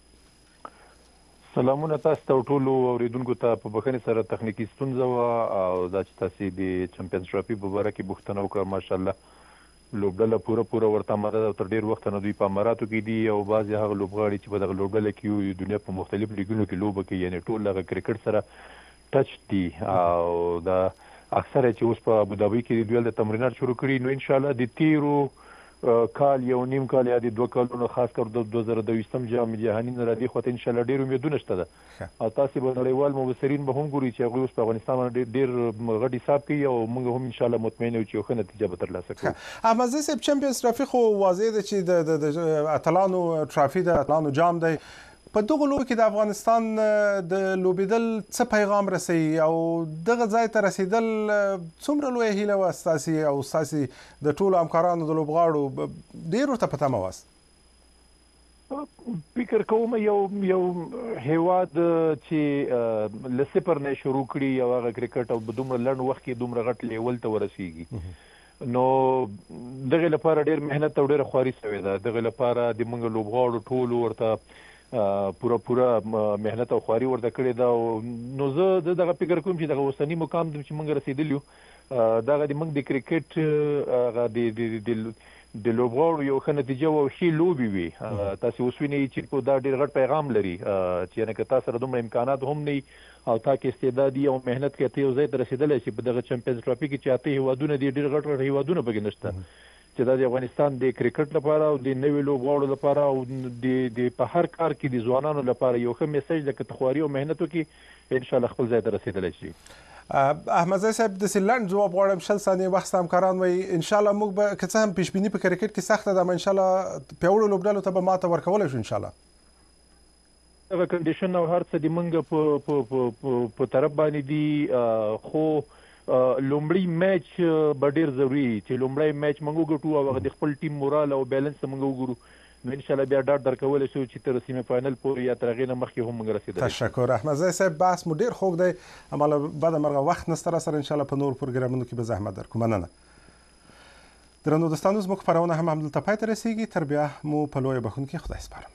سلامونه تاسو ته ټولو اوریدونکو ته. په بخښنې سره تخنیکی ستونزه وه او دا چې تاسو د چمپیونز ټرافي په باره کې پوښتنه وکړه. ماشاءالله لوبډله پوره پوره ورته آماده ده او تر ډېر وخته نه دوی په اماراتو کې دي او بعضې هغه لوبغاړي چې په دغه لوبډله کې یو د دنیا په مختلفو لیګونو کې لوبه کوي، یعنې ټول هغه کرکټ سره ټچ دي او دا اکثره چې اوس په ابوظبي کې د دوی د تمرینات شروع کړي. نو ان شاء الله د تیرو کال یو نیم کال یا د دوه کالونو خاص کر د دوه زره دویشتم جام جهاني نه را دي خو ته ان شاء الله ډېر امیدونه شته ده او تاسو به نړیوال مبصرین به هم ګوري چې هغوی اوس په افغانستان باندې ډېر غټ حساب کوي او موږ هم ان شاء الله مطمئن یو چې ښه نتیجه به ترلاسه کړو. احمدزی صاحب چمپیونز ټرافي خو واضح ده چې د اتلانو ټرافي د اتلانو جام دی. په دغه لوبه کې د افغانستان د لوبېدل څه پیغام رسوي او دغه ځای ته رسیدل څومره لویه هیله وه ستاسې او ستاسې د ټولو همکارانو د لوبغاړو؟ ډېر ورته په تمه واست. فکر کوم یو یو هیواد چې له صفر نه شروع کړي او هغه کرکټ او په دومره لنډ وخت کې دومره غټ لیول ته ورسیږي نو دغه لپاره ډېر محنت او ډېر خواري شوې ده. دغه لپاره د موږ لوبغاړو ټولو ورته پوره پوره محنت او خواري ورته کړې ده. نو زه دغه فکر کوم چې دغه اوسني مقام چې موږ رسېدلي یو دغه د موږ د کرکټ هغه د لوبغاړو یو ښه نتیجه او ښې لوبې وي. تاسې اوس وینئ چې دا ډېر غټ پیغام لري چې یعنې که تا سره دومره امکانات هم نه وي او تا کې استعداد او محنت کې ته یو ځای ته رسېدلی چې په دغه چمپیونز ټرافي کې چې اته هېوادونه دي ډېر غټ غټ هېوادونه پکې نشته چې دا د افغانستان د کرکټ لپاره او د نوي لوبغاړو لپاره او د په هر کار کې د ځوانانو لپاره یو ښه میسج ده که ته خواري او محنت وکړي ان شاء الله خپل ځای ته رسېدلی شي. احمدزی صاحب داسې لنډ ځواب غواړم شل ثانیې وخت همکاران وایي ان شاء الله موږ به که څه هم پیشبیني په کرکټ کې سخته ده اما ان شاء الله پیاوړو لوبډلو ته به ماته ورکولی شو ان شاء الله. دغه کنډیشن او هر څه د موږ په طرف باندې دي خو لومړی میچ به ډېر ضروري چې لومړی میچ موږ وګټو او هغه د خپل ټیم مورال او بیلنس موږ وګورو نو ان شاء الله بیا ډاډ درکولی شو چې تر سیمه فاینل پورې یا تر هغې نه مخکې هم موږ رسېدلی. تشکر احمدزی صاحب. بحث مو ډېر خوږ دی اما له بده مرغه وخت نشته را سره ان شاء الله په نورو پروګرامونو کې به زحمت درکړو. مننه. درنو دوستانو زموږ خپرونه هم همدلته پای ته رسېږي. تر بیا مو په لویه بښونکي خدای سپارم.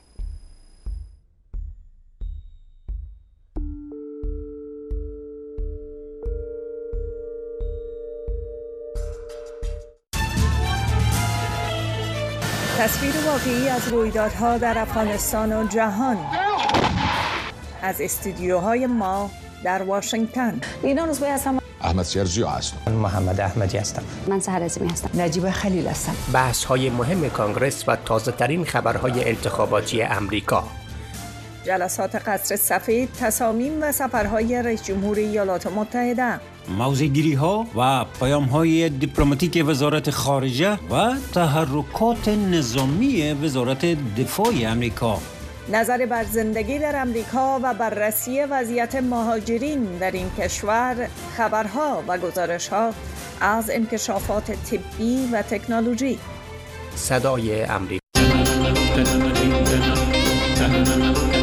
تصویر واقعی از رویدادها در افغانستان و جهان از استودیوهای ما در واشنگتن. لینا روزبه هستم. احمد سرجی هستم. محمد احمدی هستم. من سحر عظیمی هستم. نجیب خلیل هستم. بحث های مهم کانگرس و تازه ترین خبرهای انتخاباتی امریکا. جلسات قصر سفید، تصامیم و سفرهای رئیس جمهور ایالات متحده. موضع‌گیری ها و پیام های دیپلماتیک وزارت خارجه و تحرکات نظامی وزارت دفاع امریکا. نظر بر زندگی در امریکا و بررسی وضعیت مهاجرین در این کشور، خبرها و گزارش‌ها از انکشافات طبی و تکنولوژی. صدای امریکا.